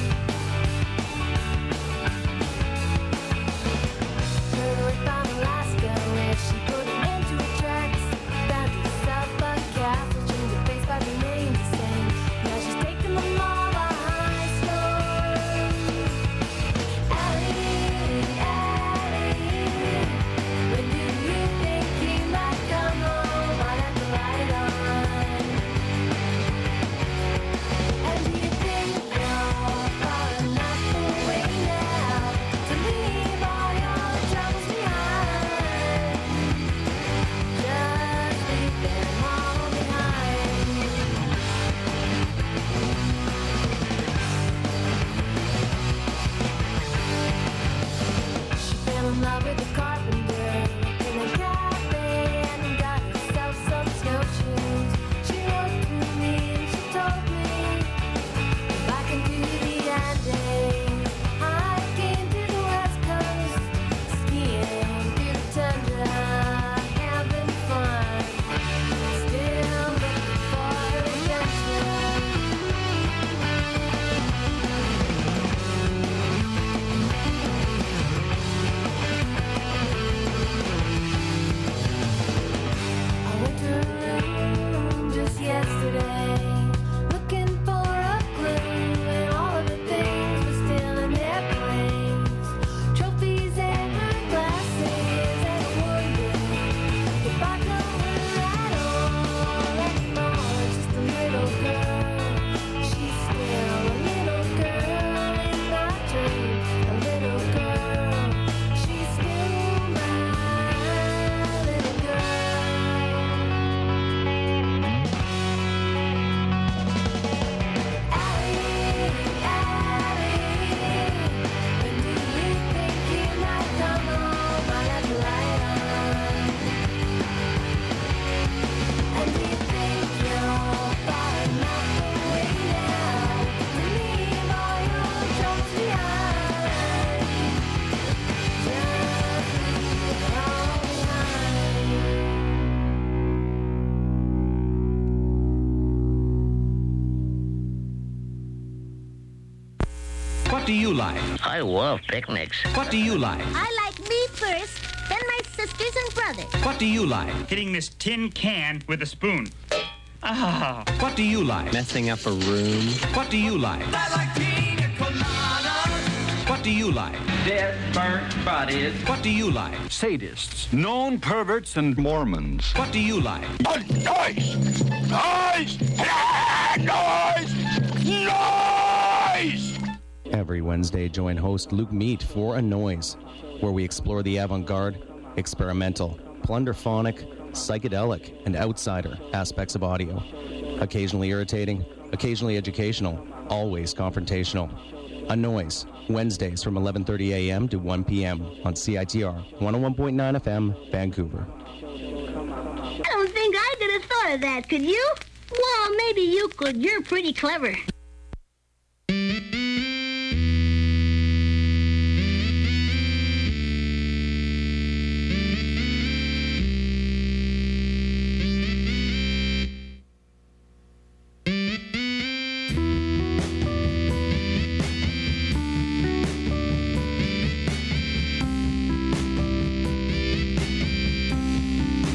[SPEAKER 6] Heard away from Alaska, where she put an end to her tracks. Found herself a castle, changed her face, but remained the same. Now she's taking them all by storm. Allie, Allie, when do you think he might come home? I left the light on. And do you think you're far enough away now to leave all your troubles behind? Just leave them all behind. She fell in love with a carpenter in a cafe and got herself some snowshoes. She wrote to me and she told me if I can do the Andes, hiking to the west coast, skiing through the tundra, having fun, still looking for adventure. I went to her room just yesterday, looking for a clue, and all of the things were still in their place. Trophies and her glasses, and I wondered if I know her at all anymore. Just a little girl, she's still a little girl in my dreams. A little girl, she's still my little girl. Allie, Allie, when do you think you might come home? I left the light on. And do you think you're far enough away now to leave all your troubles behind? Just leave it all behind.
[SPEAKER 9] What do you like?
[SPEAKER 3] I love picnics.
[SPEAKER 9] What do you like?
[SPEAKER 10] I like me first, then my sisters and brothers.
[SPEAKER 9] What do you like?
[SPEAKER 11] Hitting this tin can with a spoon. Ah.
[SPEAKER 9] What do you like?
[SPEAKER 12] Messing up a room.
[SPEAKER 9] What do you like?
[SPEAKER 11] I like pina colada.
[SPEAKER 9] What do you like? dead, burnt bodies. What do you like?
[SPEAKER 12] Sadists, known perverts, and Mormons.
[SPEAKER 9] What do you like?
[SPEAKER 12] Noise! Noise! Noise! Noise!
[SPEAKER 13] Every Wednesday, join host Luke Mead for A Noise, where we explore the avant-garde, experimental, plunderphonic, psychedelic, and outsider aspects of audio. Occasionally irritating, occasionally educational, always confrontational. A Noise, Wednesdays from eleven thirty a.m. to one p.m. on C I T R one oh one point nine F M, Vancouver.
[SPEAKER 10] I don't think I could have thought of that, could you? Well, maybe you could. You're pretty clever.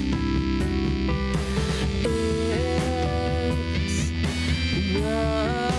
[SPEAKER 6] It's the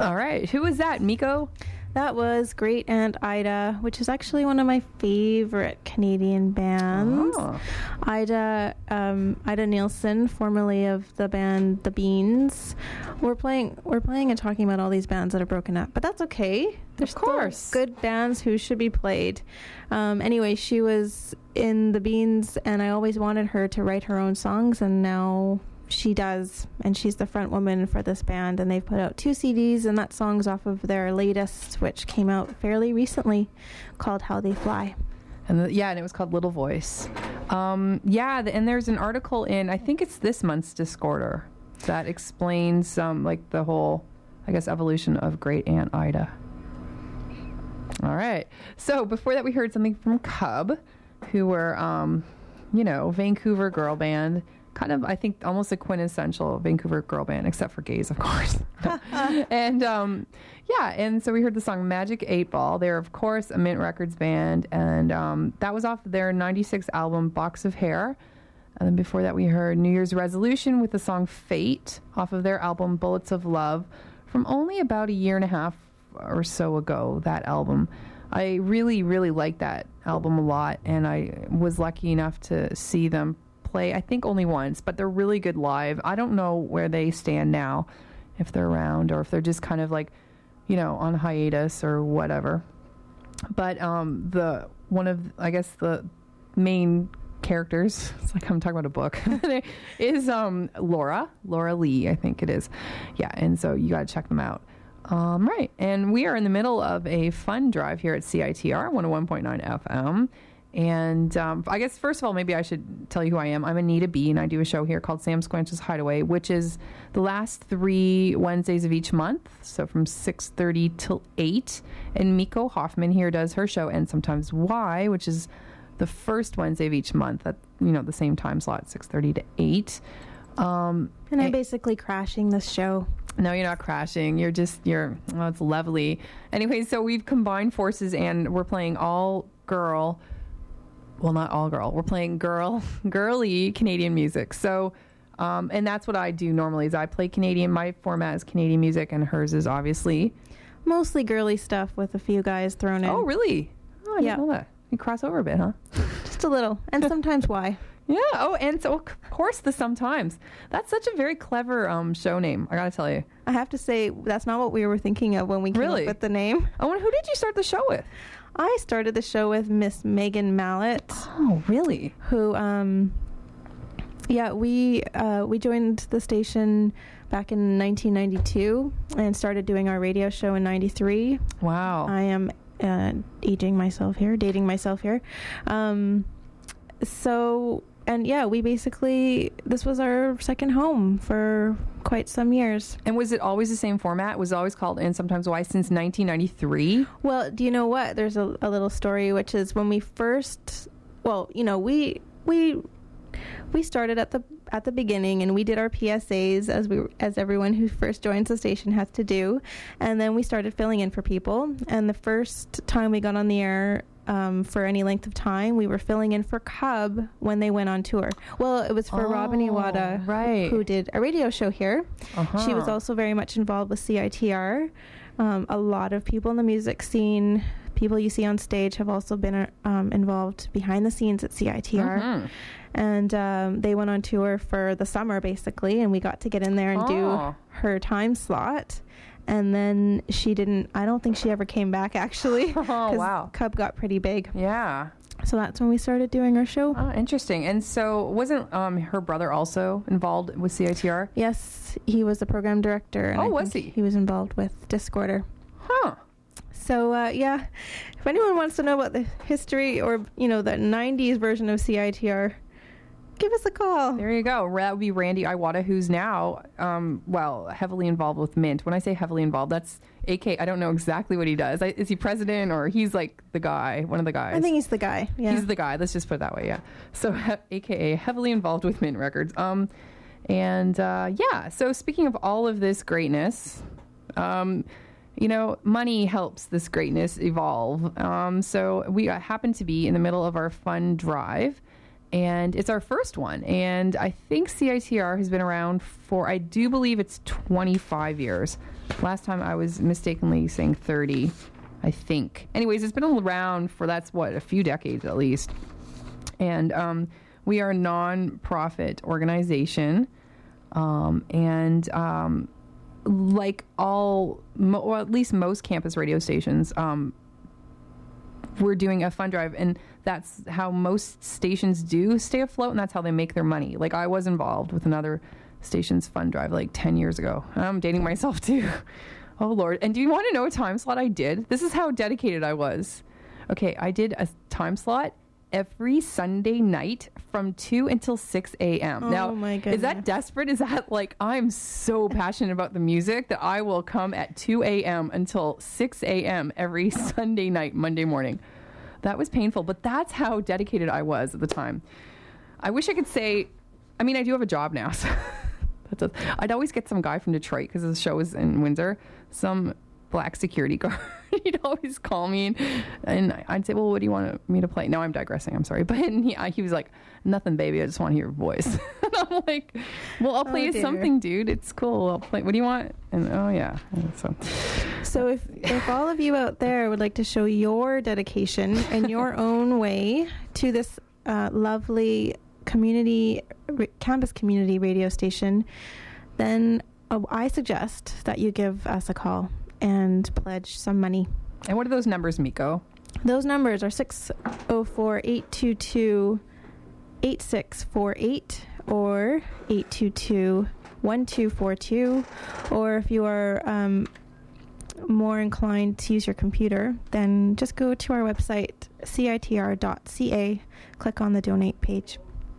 [SPEAKER 7] All right. Who was that, Miko?
[SPEAKER 8] That was Great Aunt Ida, which is actually one of my favorite Canadian bands.
[SPEAKER 7] Oh.
[SPEAKER 8] Ida, um, Ida Nielsen, formerly of the band The Beans. We're playing, we're playing and talking about all these bands that are broken up, but that's okay. They're
[SPEAKER 7] Of course.
[SPEAKER 8] still good bands who should be played. Um, anyway, she was in The Beans, and I always wanted her to write her own songs, and now she does, and she's the front woman for this band, and they've put out two C Ds, and that song's off of their latest, which came out fairly recently, called How They Fly.
[SPEAKER 7] And the, yeah, and it was called Little Voice. Um, yeah, the, and there's an article in, I think it's this month's Discorder, that explains um, like the whole, I guess, evolution of Great Aunt Ida. All right. So before that, we heard something from Cub, who were, um, you know, Vancouver girl band. Kind of, I think, almost a quintessential Vancouver girl band, except for gays, of course. and, um, yeah, and so we heard the song Magic eight Ball. They're, of course, a Mint Records band, and um, that was off their ninety-six album, Box of Hair. And then before that, we heard New Year's Resolution with the song Fate off of their album, Bullets of Love, from only about a year and a half or so ago, that album. I really, really liked that album a lot, and I was lucky enough to see them play, I think only once, but they're really good live. I don't know where they stand now, if they're around or if they're just kind of like, you know, on hiatus or whatever. But um, the one of, I guess, the main characters, it's like I'm talking about a book, is um, Laura, Laura Lee, I think it is. Yeah, and so you got to check them out. Um, right, and we are in the middle of a fun drive here at C I T R one oh one point nine F M. And um, I guess, first of all, maybe I should tell you who I am. I'm Anita B., and I do a show here called Sam Squanch's Hideaway, which is the last three Wednesdays of each month, so from six thirty till eight. And Miko Hoffman here does her show, And Sometimes Why, which is the first Wednesday of each month at, you know, the same time slot, six thirty to eight. Um,
[SPEAKER 8] and I'm and, basically crashing this show.
[SPEAKER 7] No, you're not crashing. You're just, you're, well, it's lovely. Anyway, so we've combined forces, and we're playing all girl... Well, not all girl. We're playing girl, girly Canadian music. So, um, and that's what I do normally is I play Canadian. My format is Canadian music, and hers is obviously
[SPEAKER 8] mostly girly stuff with a few guys thrown in.
[SPEAKER 7] Oh, really? Oh, I
[SPEAKER 8] yeah.
[SPEAKER 7] didn't know that. You cross over a bit, huh?
[SPEAKER 8] Just a little. And sometimes why?
[SPEAKER 7] Yeah. Oh, and so, of course, the sometimes. That's such a very clever um, show name, I got to tell you.
[SPEAKER 8] I have to say, that's not what we were thinking of when we came
[SPEAKER 7] really?
[SPEAKER 8] up with the name.
[SPEAKER 7] Oh, and who did you start the show with?
[SPEAKER 8] I started the show with Miss Megan Mallett.
[SPEAKER 7] Oh, really?
[SPEAKER 8] Who, um, yeah, we uh, we joined the station back in nineteen ninety-two and started doing our radio show in ninety-three.
[SPEAKER 7] Wow.
[SPEAKER 8] I am uh, aging myself here, dating myself here. Um, so, and yeah, we basically, this was our second home for quite some years.
[SPEAKER 7] And was it always the same format? Was it always called And Sometimes Why since nineteen ninety-three?
[SPEAKER 8] Well, do you know what? There's a, a little story, which is when we first, well, you know, we we we started at the at the beginning, and we did our P S As as we as everyone who first joins the station has to do, and then we started filling in for people. And the first time we got on the air, Um, for any length of time, we were filling in for Cub when they went on tour. Well, it was for
[SPEAKER 7] oh,
[SPEAKER 8] Robin Iwata,
[SPEAKER 7] right.
[SPEAKER 8] who did a radio show here.
[SPEAKER 7] Uh-huh.
[SPEAKER 8] She was also very much involved with C I T R. Um, a lot of people in the music scene, people you see on stage, have also been um, involved behind the scenes at C I T R.
[SPEAKER 7] Mm-hmm.
[SPEAKER 8] And um, they went on tour for the summer, basically, and we got to get in there and
[SPEAKER 7] oh.
[SPEAKER 8] do her time slot. And then she didn't, I don't think she ever came back, actually.
[SPEAKER 7] Oh, wow.
[SPEAKER 8] Cub got pretty big.
[SPEAKER 7] Yeah.
[SPEAKER 8] So that's when we started doing our show.
[SPEAKER 7] Oh, interesting. And so wasn't um, her brother also involved with C I T R?
[SPEAKER 8] Yes, he was the program director. And
[SPEAKER 7] oh,
[SPEAKER 8] I
[SPEAKER 7] was
[SPEAKER 8] think
[SPEAKER 7] he?
[SPEAKER 8] He was involved with Discorder.
[SPEAKER 7] Huh.
[SPEAKER 8] So, uh, yeah, if anyone wants to know about the history or, you know, the nineties version of C I T R, give us a call.
[SPEAKER 7] There you go. That would be Randy Iwata, who's now, um, well, heavily involved with Mint. When I say heavily involved, that's A K. I don't know exactly what he does. I, is he president or he's like the guy, one of the guys?
[SPEAKER 8] I think he's the guy. Yeah.
[SPEAKER 7] He's the guy. Let's just put it that way. Yeah. So, A K A heavily involved with Mint Records. Um, and uh, yeah. So speaking of all of this greatness, um, you know, money helps this greatness evolve. Um, so we uh, happen to be in the middle of our fun drive. and it's our first one. And I think C I T R has been around for, I do believe it's twenty-five years. Last time I was mistakenly saying thirty, I think. Anyways, it's been around for, that's what, a few decades at least. And um, we are a non-profit organization. Um, and um, like all, mo- or at least most campus radio stations, um, we're doing a fund drive, and that's how most stations do stay afloat, and that's how they make their money. Like, I was involved with another station's fund drive like ten years ago. I'm dating myself too. Oh Lord. And do you want to know a time slot I did? This is how dedicated I was. Okay, I did a time slot every Sunday night from two until six a.m.
[SPEAKER 8] Oh,
[SPEAKER 7] now,
[SPEAKER 8] my goodness.
[SPEAKER 7] is that desperate? Is that like, I'm so passionate about the music that I will come at two a.m. until six a.m. every Sunday night, Monday morning. That was painful, but that's how dedicated I was at the time. I wish I could say, I mean, I do have a job now, so that does, I'd always get some guy from Detroit, because the show is in Windsor, some black security guard. He'd always call me, and, and I'd say, well, what do you want me to play? No, I'm digressing, I'm sorry. But he, he was like, nothing, baby, I just want to hear your voice. And I'm like, well, I'll play
[SPEAKER 8] Oh,
[SPEAKER 7] you
[SPEAKER 8] dear.
[SPEAKER 7] something, dude. It's cool. I'll play. What do you want? And oh, yeah. And so
[SPEAKER 8] So if, if all of you out there would like to show your dedication in your own way to this uh, lovely community, r- campus community radio station, then uh, I suggest that you give us a call and pledge some money.
[SPEAKER 7] And what are those numbers, Miko?
[SPEAKER 8] Those numbers are six oh four, eight two two, eight six four eight or eight two two, one two four two. Or if you are um, more inclined to use your computer, then just go to our website, C I T R dot C A, click on the donate page.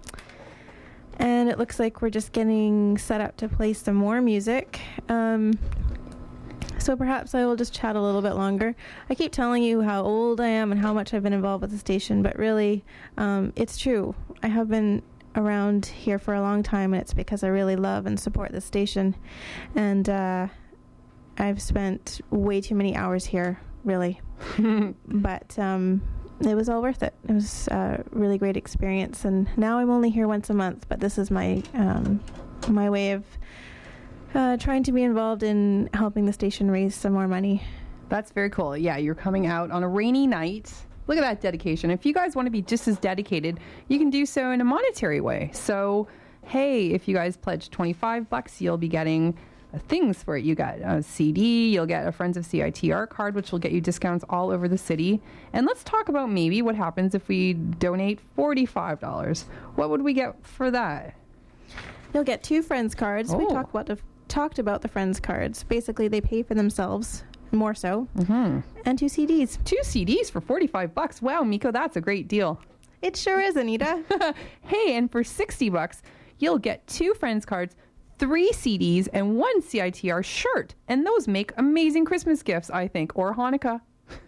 [SPEAKER 8] And it looks like we're just getting set up to play some more music. Um, so perhaps I will just chat a little bit longer. I keep telling you how old I am and how much I've been involved with the station, but really, um, it's true. I have been around here for a long time, and it's because I really love and support the station. And uh, I've spent way too many hours here, really. But um, it was all worth it. It was a really great experience. And now I'm only here once a month, but this is my um, my way of uh, trying to be involved in helping the station raise some more money.
[SPEAKER 7] That's very cool. Yeah, you're coming out on a rainy night. Look at that dedication. If you guys want to be just as dedicated, you can do so in a monetary way. So, hey, if you guys pledge twenty-five bucks, you'll be getting uh, things for it. You got a C D, you'll get a Friends of C I T R card, which will get you discounts all over the city. And let's talk about maybe what happens if we donate forty-five dollars. What would we get for that?
[SPEAKER 8] You'll get two Friends cards. We
[SPEAKER 7] Oh.
[SPEAKER 8] talked about the, talked about the Friends cards. Basically, they pay for themselves. More so.
[SPEAKER 7] Mm-hmm.
[SPEAKER 8] And two C Ds.
[SPEAKER 7] Two C Ds for forty-five bucks. Wow, Miko, that's a great deal.
[SPEAKER 8] It sure is, Anita.
[SPEAKER 7] Hey, and for sixty bucks, you'll get two Friends cards, three C Ds, and one C I T R shirt. And those make amazing Christmas gifts, I think, or Hanukkah.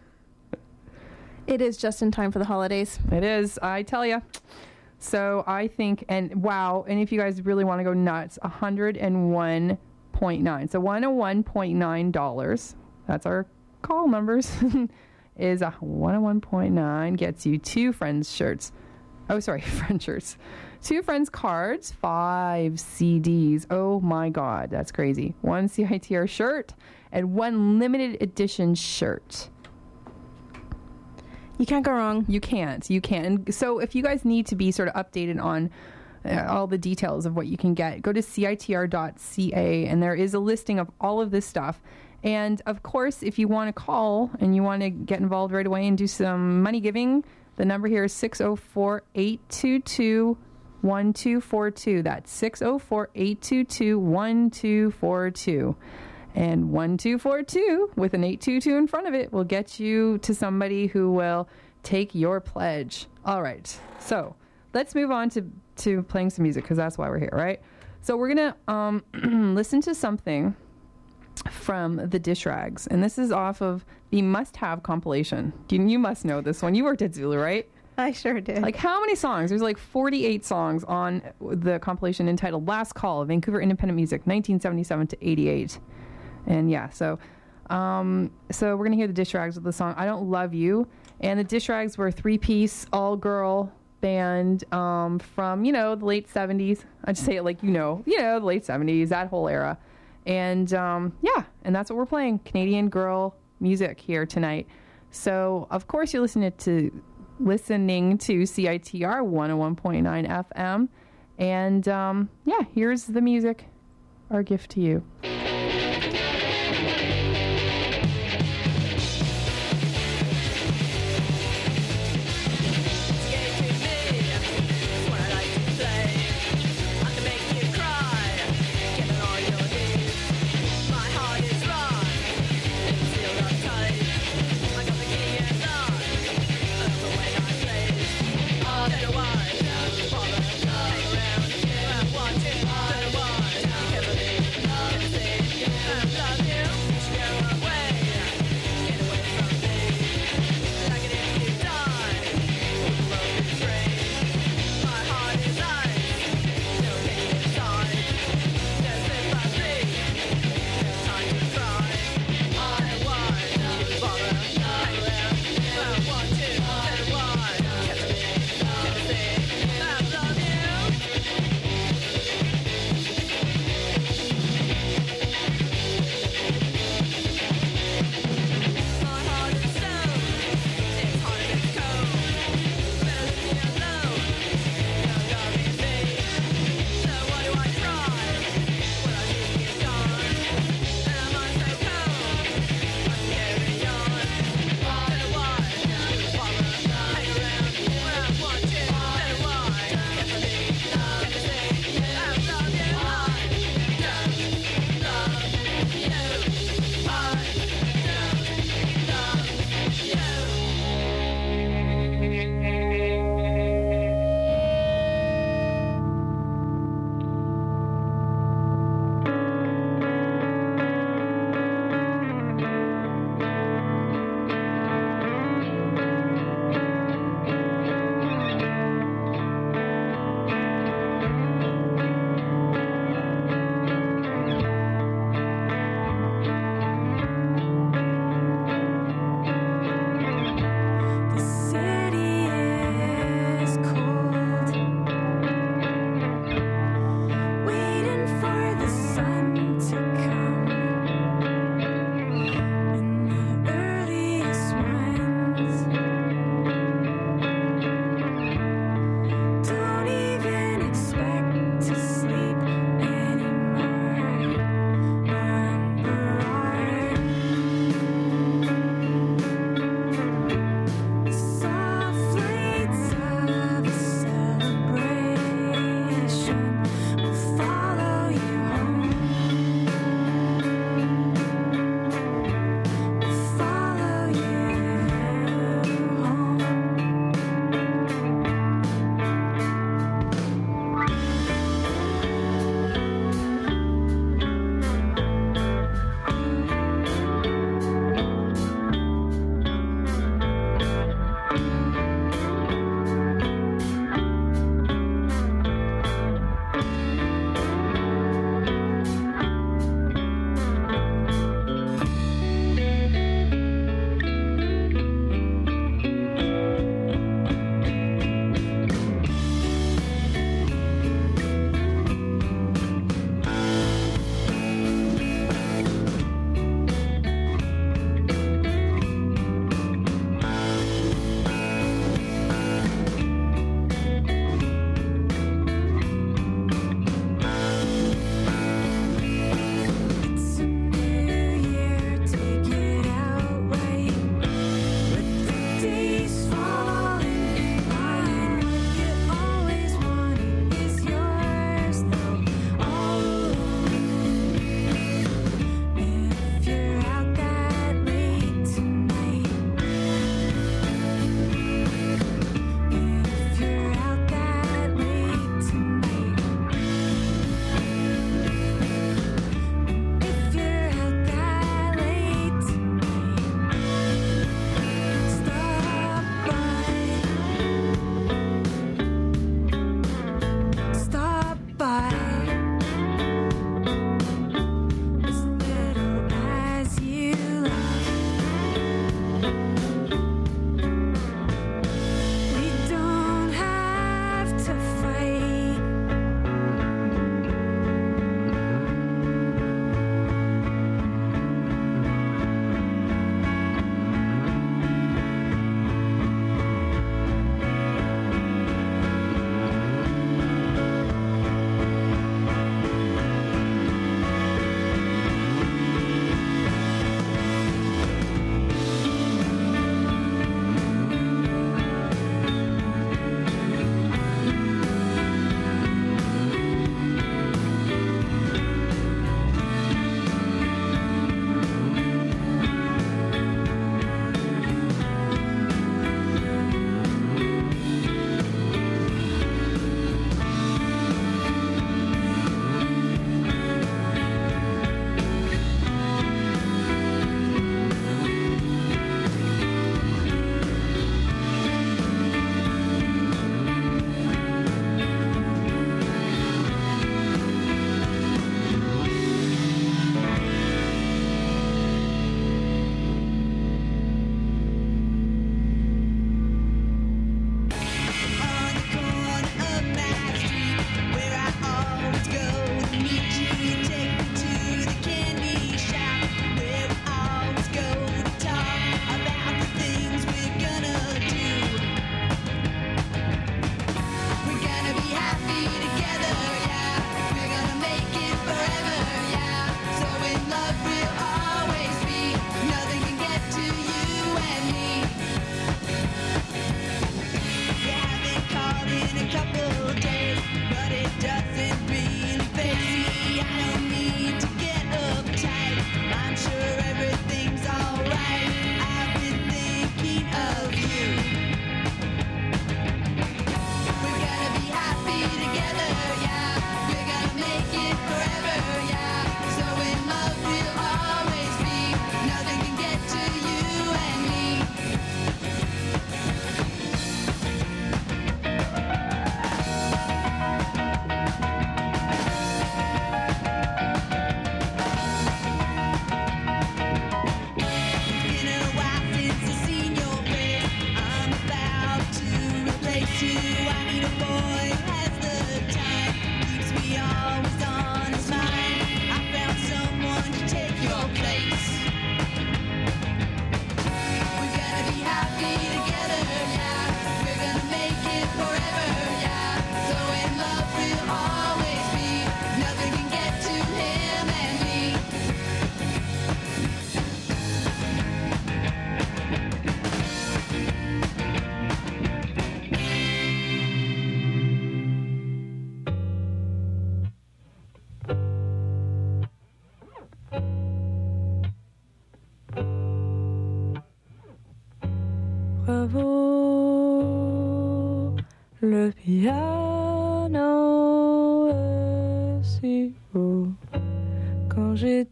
[SPEAKER 8] It is just in time for the holidays.
[SPEAKER 7] It is, I tell you. So I think, and wow, and if you guys really want to go nuts, one hundred one point nine. So one hundred one point nine dollars. That's our call numbers. Is a one oh one point nine gets you two Friends shirts. Oh, sorry, Friends shirts. Two Friends cards, five C Ds. Oh my God, that's crazy. One C I T R shirt and one limited edition shirt.
[SPEAKER 8] You can't go wrong.
[SPEAKER 7] You can't. You can't. And so if you guys need to be sort of updated on uh, all the details of what you can get, go to C I T R dot C A, and there is a listing of all of this stuff. And, of course, if you want to call and you want to get involved right away and do some money giving, the number here is six oh four, eight two two, one two four two. That's six oh four, eight two two, one two four two. And one two four two with an eight two two in front of it will get you to somebody who will take your pledge. All right. So let's move on to, to playing some music, because that's why we're here, right? So we're going to um, listen to something from the Dish Rags, and this is off of the Must Have compilation. You, you must know this one. You worked at Zulu, right?
[SPEAKER 8] I sure did.
[SPEAKER 7] Like, how many songs? There's like forty-eight songs on the compilation entitled Last Call, Vancouver Independent Music, nineteen seventy-seven to eighty-eight. And yeah, so um, so we're gonna hear the Dish Rags with the song I Don't Love You. And the Dish Rags were a three-piece all-girl band um, from, you know, the late seventies. I just say it like, you know, you know, the late seventies, that whole era. And um, yeah, and that's what we're playing, Canadian girl music here tonight. So, of course, you're listening to listening to C I T R one oh one point nine F M. And um, yeah, here's the music, our gift to you.
[SPEAKER 6] Watching, watching, watching,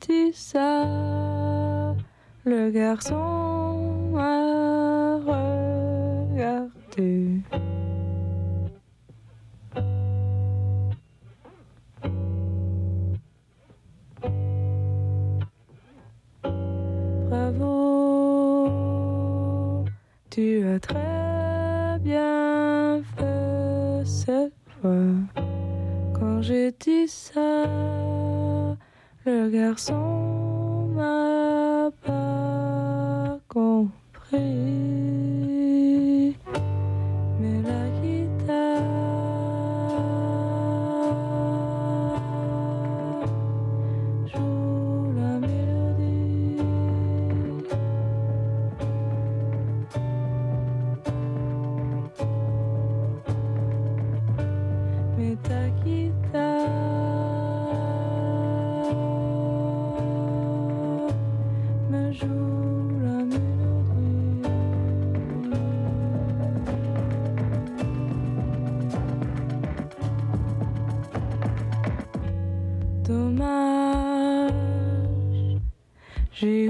[SPEAKER 7] dit ça, le garçon m'a regardé. Bravo, tu as très bien fait cette fois. Quand j'ai dit ça, le garçon m'a pas compris. Mais la guitare joue la mélodie. Mais ta guitare me joue la mélodie. Dommage, j'ai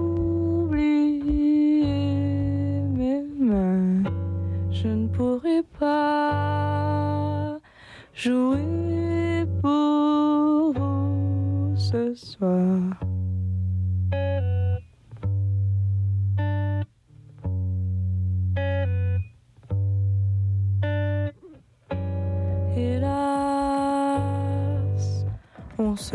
[SPEAKER 7] oublié mes mains. Je ne pourrai pas jouer pour vous ce soir. Hélas, on se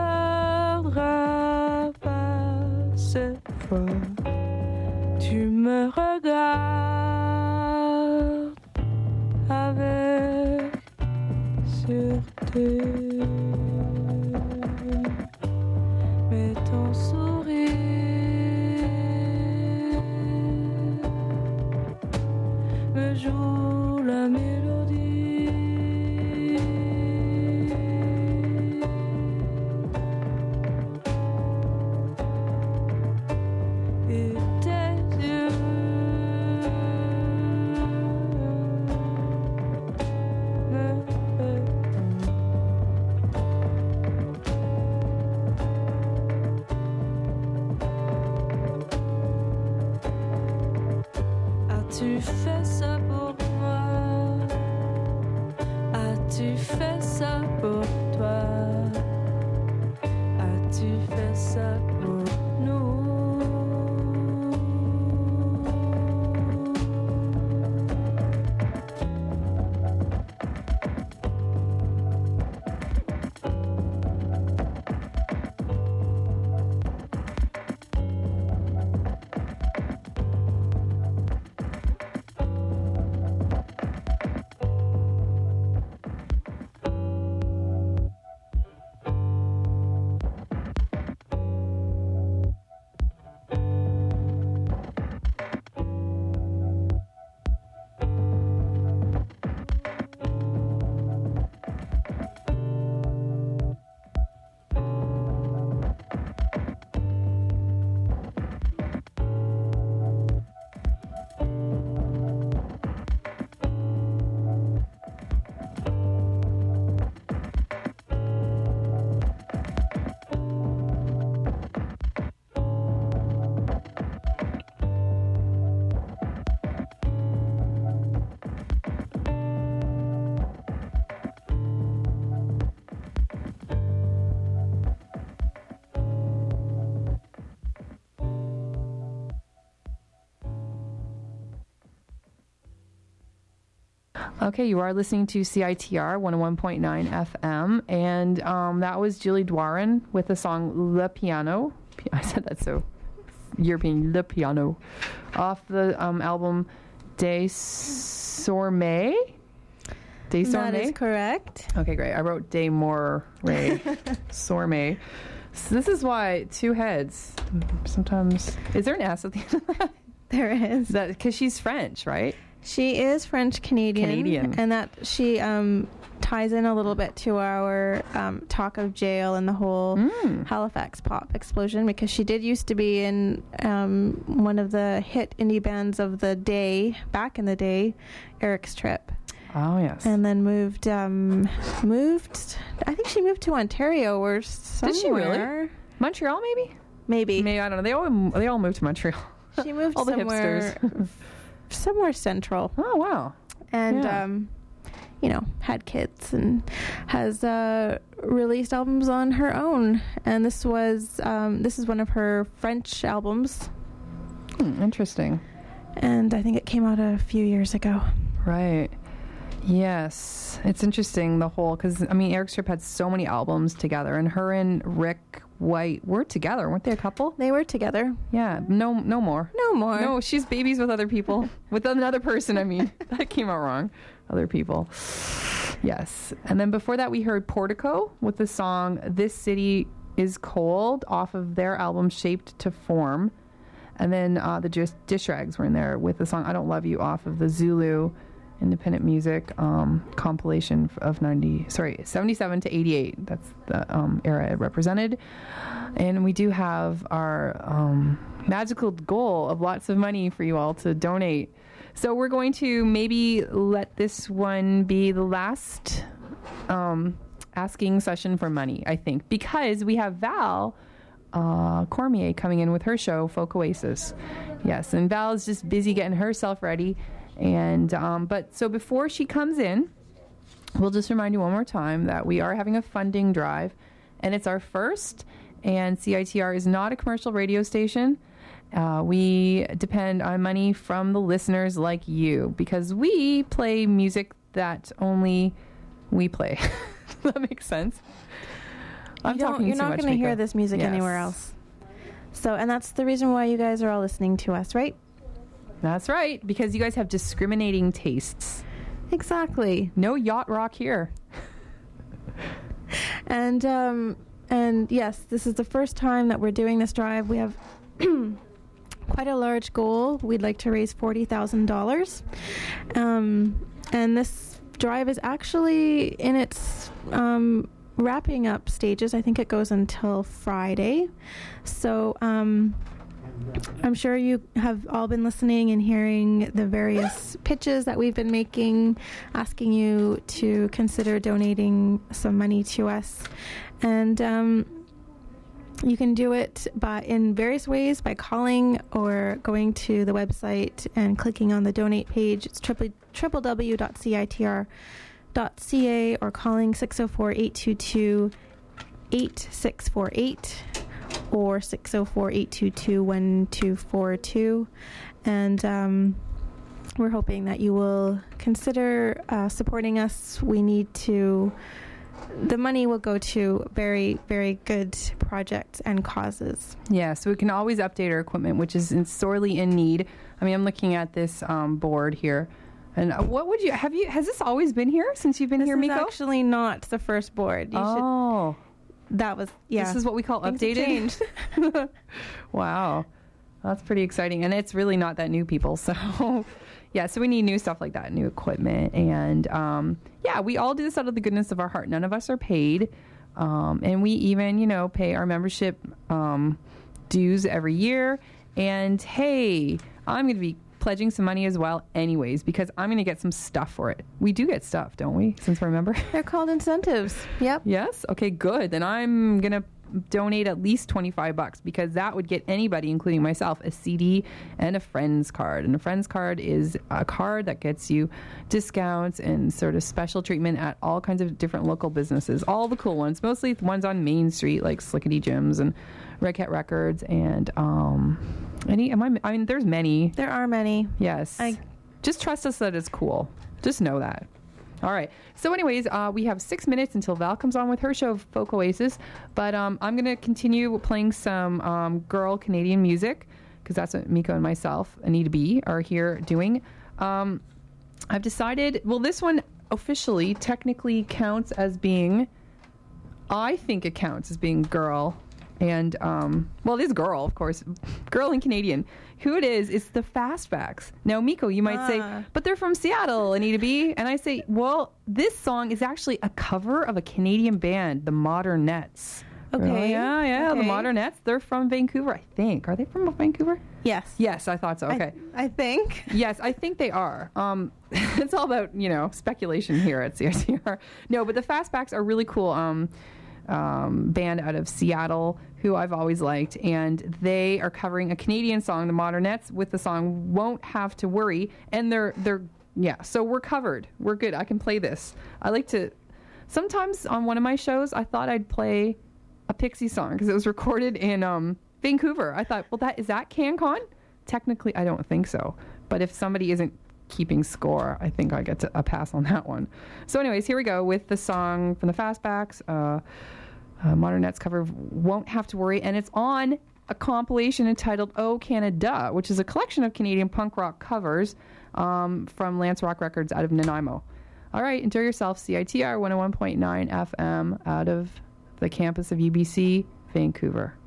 [SPEAKER 7] perdra pas cette fois. Tu me regardes avec sûreté, mais ton sourire me joue la mélodie. Et tes yeux me répondent. As-tu fait ça pour moi? As-tu fait ça pour toi? As-tu fait ça pour nous? Okay, you are listening to C I T R one oh one point nine F M, and um, that was Julie Dwarin with the song Le Piano. I said that so European, Le Piano, off the um, album Des Sormets. Des Sormets?
[SPEAKER 8] That is correct.
[SPEAKER 7] Okay, great. I wrote Des Moray Sormets. So this is why two heads. Sometimes, is there an S at the end of that?
[SPEAKER 8] There is.
[SPEAKER 7] That because she's French, right?
[SPEAKER 8] She is French Canadian,
[SPEAKER 7] Canadian,
[SPEAKER 8] and that she um, ties in a little bit to our um, talk of jail and the whole
[SPEAKER 7] mm.
[SPEAKER 8] Halifax pop explosion, because she did used to be in um, one of the hit indie bands of the day, back in the day, Eric's Trip.
[SPEAKER 7] Oh yes,
[SPEAKER 8] and then moved um, moved. I think she moved to Ontario or somewhere.
[SPEAKER 7] Did she really? Montreal, maybe?
[SPEAKER 8] Maybe.
[SPEAKER 7] Maybe, I don't know. They all, they all moved to Montreal.
[SPEAKER 8] She moved
[SPEAKER 7] all the
[SPEAKER 8] somewhere,
[SPEAKER 7] hipsters.
[SPEAKER 8] somewhere central.
[SPEAKER 7] Oh, wow.
[SPEAKER 8] And,
[SPEAKER 7] Yeah.
[SPEAKER 8] um, you know, had kids and has uh, released albums on her own. And this was, um, this is one of her French albums.
[SPEAKER 7] Hmm, interesting.
[SPEAKER 8] And I think it came out a few years ago.
[SPEAKER 7] Right. Yes. It's interesting, the whole, because, I mean, Eric Strip had so many albums together, and her and Rick White were together, weren't they a couple?
[SPEAKER 8] They were together.
[SPEAKER 7] Yeah. No, no more.
[SPEAKER 8] No more.
[SPEAKER 7] No, she's babies with other people. With another person, I mean. That came out wrong. Other people. Yes. And then before that, we heard Portico with the song This City Is Cold off of their album Shaped to Form. And then uh, the Dish, Dish Rags were in there with the song I Don't Love You off of the Zulu independent music um, compilation of ninety, sorry, seventy-seven to eighty-eight. That's the um, era it represented. And we do have our um, magical goal of lots of money for you all to donate. So we're going to maybe let this one be the last um, asking session for money, I think, because we have Val uh, Cormier coming in with her show, Folk Oasis. Yes, and Val is just busy getting herself ready. And um, but so before she comes in, we'll just remind you one more time that we are having a funding drive, and it's our first. And C I T R is not a commercial radio station. Uh, we depend on money from the listeners like you because we play music that only we play. Does that make sense? I'm
[SPEAKER 8] You don't-
[SPEAKER 7] talking
[SPEAKER 8] You're
[SPEAKER 7] too
[SPEAKER 8] not
[SPEAKER 7] much,
[SPEAKER 8] going to hear
[SPEAKER 7] Mika.
[SPEAKER 8] this music
[SPEAKER 7] Yes.
[SPEAKER 8] anywhere else. So, and that's the reason why you guys are all listening to us, right?
[SPEAKER 7] That's right, because you guys have discriminating tastes.
[SPEAKER 8] Exactly.
[SPEAKER 7] No yacht rock here.
[SPEAKER 8] And um, and yes, this is the first time that we're doing this drive. We have quite a large goal. We'd like to raise forty thousand dollars, um, and this drive is actually in its um, wrapping up stages. I think it goes until Friday. So. Um, I'm sure you have all been listening and hearing the various pitches that we've been making, asking you to consider donating some money to us. And um, you can do it by in various ways, by calling or going to the website and clicking on the donate page. It's w w w dot c i t r dot c a or calling six oh four, eight two two, eight six four eight. Or six oh four, eight two two, one two four two. And um, we're hoping that you will consider uh, supporting us. We need to, the money will go to very, very good projects and causes.
[SPEAKER 7] Yeah, so we can always update our equipment, which is in sorely in need. I mean, I'm looking at this um, board here. And uh, what would you, have you, has this always been here since you've been
[SPEAKER 8] This
[SPEAKER 7] here,
[SPEAKER 8] is
[SPEAKER 7] Miko?
[SPEAKER 8] actually not the first board. You
[SPEAKER 7] oh.
[SPEAKER 8] should, that was, yeah.
[SPEAKER 7] This is what we call
[SPEAKER 8] Things have
[SPEAKER 7] updated?
[SPEAKER 8] changed.
[SPEAKER 7] Wow. That's pretty exciting. And it's really not that new, people. So, yeah, so we need new stuff like that, new equipment. And, um, yeah, we all do this out of the goodness of our heart. None of us are paid. Um, and we even, you know, pay our membership um, dues every year. And, hey, I'm going to be pledging some money as well anyways because I'm going to get some stuff for it. We do get stuff, don't we, since we're a member?
[SPEAKER 8] They're called incentives. Yep.
[SPEAKER 7] Yes? Okay, good. Then I'm going to donate at least twenty-five bucks because that would get anybody, including myself, a C D and a friends card. And a friends card is a card that gets you discounts and sort of special treatment at all kinds of different local businesses. All the cool ones, mostly the ones on Main Street like Slickety Jim's and Red Cat Records and um any am I I mean there's many.
[SPEAKER 8] There are many.
[SPEAKER 7] Yes.
[SPEAKER 8] I
[SPEAKER 7] just trust us that it's cool. Just know that. All right. So anyways, uh, we have six minutes until Val comes on with her show, Folk Oasis. But um, I'm going to continue playing some um, girl Canadian music because that's what Miko and myself, Anita B, are here doing. Um, I've decided, well, this one officially technically counts as being, I think it counts as being girl. And, um, well, it is girl, of course. Girl and Canadian. Who it is, is the Fastbacks. Now, Miko, you might
[SPEAKER 8] Ah.
[SPEAKER 7] say, but they're from Seattle, Anita B. And I say, well, this song is actually a cover of a Canadian band, the Modern Nets.
[SPEAKER 8] Okay.
[SPEAKER 7] Oh, yeah, yeah, the
[SPEAKER 8] Okay.
[SPEAKER 7] Modern Nets. They're from Vancouver, I think. Are they from Vancouver?
[SPEAKER 8] Yes.
[SPEAKER 7] Yes, I thought so. Okay.
[SPEAKER 8] I, I think.
[SPEAKER 7] Yes, I think they are. Um, it's all about, you know, speculation here at C I T R. No, but the Fastbacks are really cool. Um, um, band out of Seattle who I've always liked, and they are covering a Canadian song, the Modernettes, with the song "Won't Have to Worry," and they're they're yeah. So we're covered. We're good. I can play this. I like to. Sometimes on one of my shows, I thought I'd play a Pixie song because it was recorded in um, Vancouver. I thought, well, that is that CanCon? Technically, I don't think so. But if somebody isn't keeping score, I think I get to, a pass on that one. So anyways, here we go with the song from the Fastbacks. Uh, uh, Modernettes cover of "Won't Have to Worry," and it's on a compilation entitled "Oh Canada," which is a collection of Canadian punk rock covers um, from Lance Rock Records out of Nanaimo. All right, enjoy yourself. C I T R one oh one point nine F M out of the campus of U B C, Vancouver.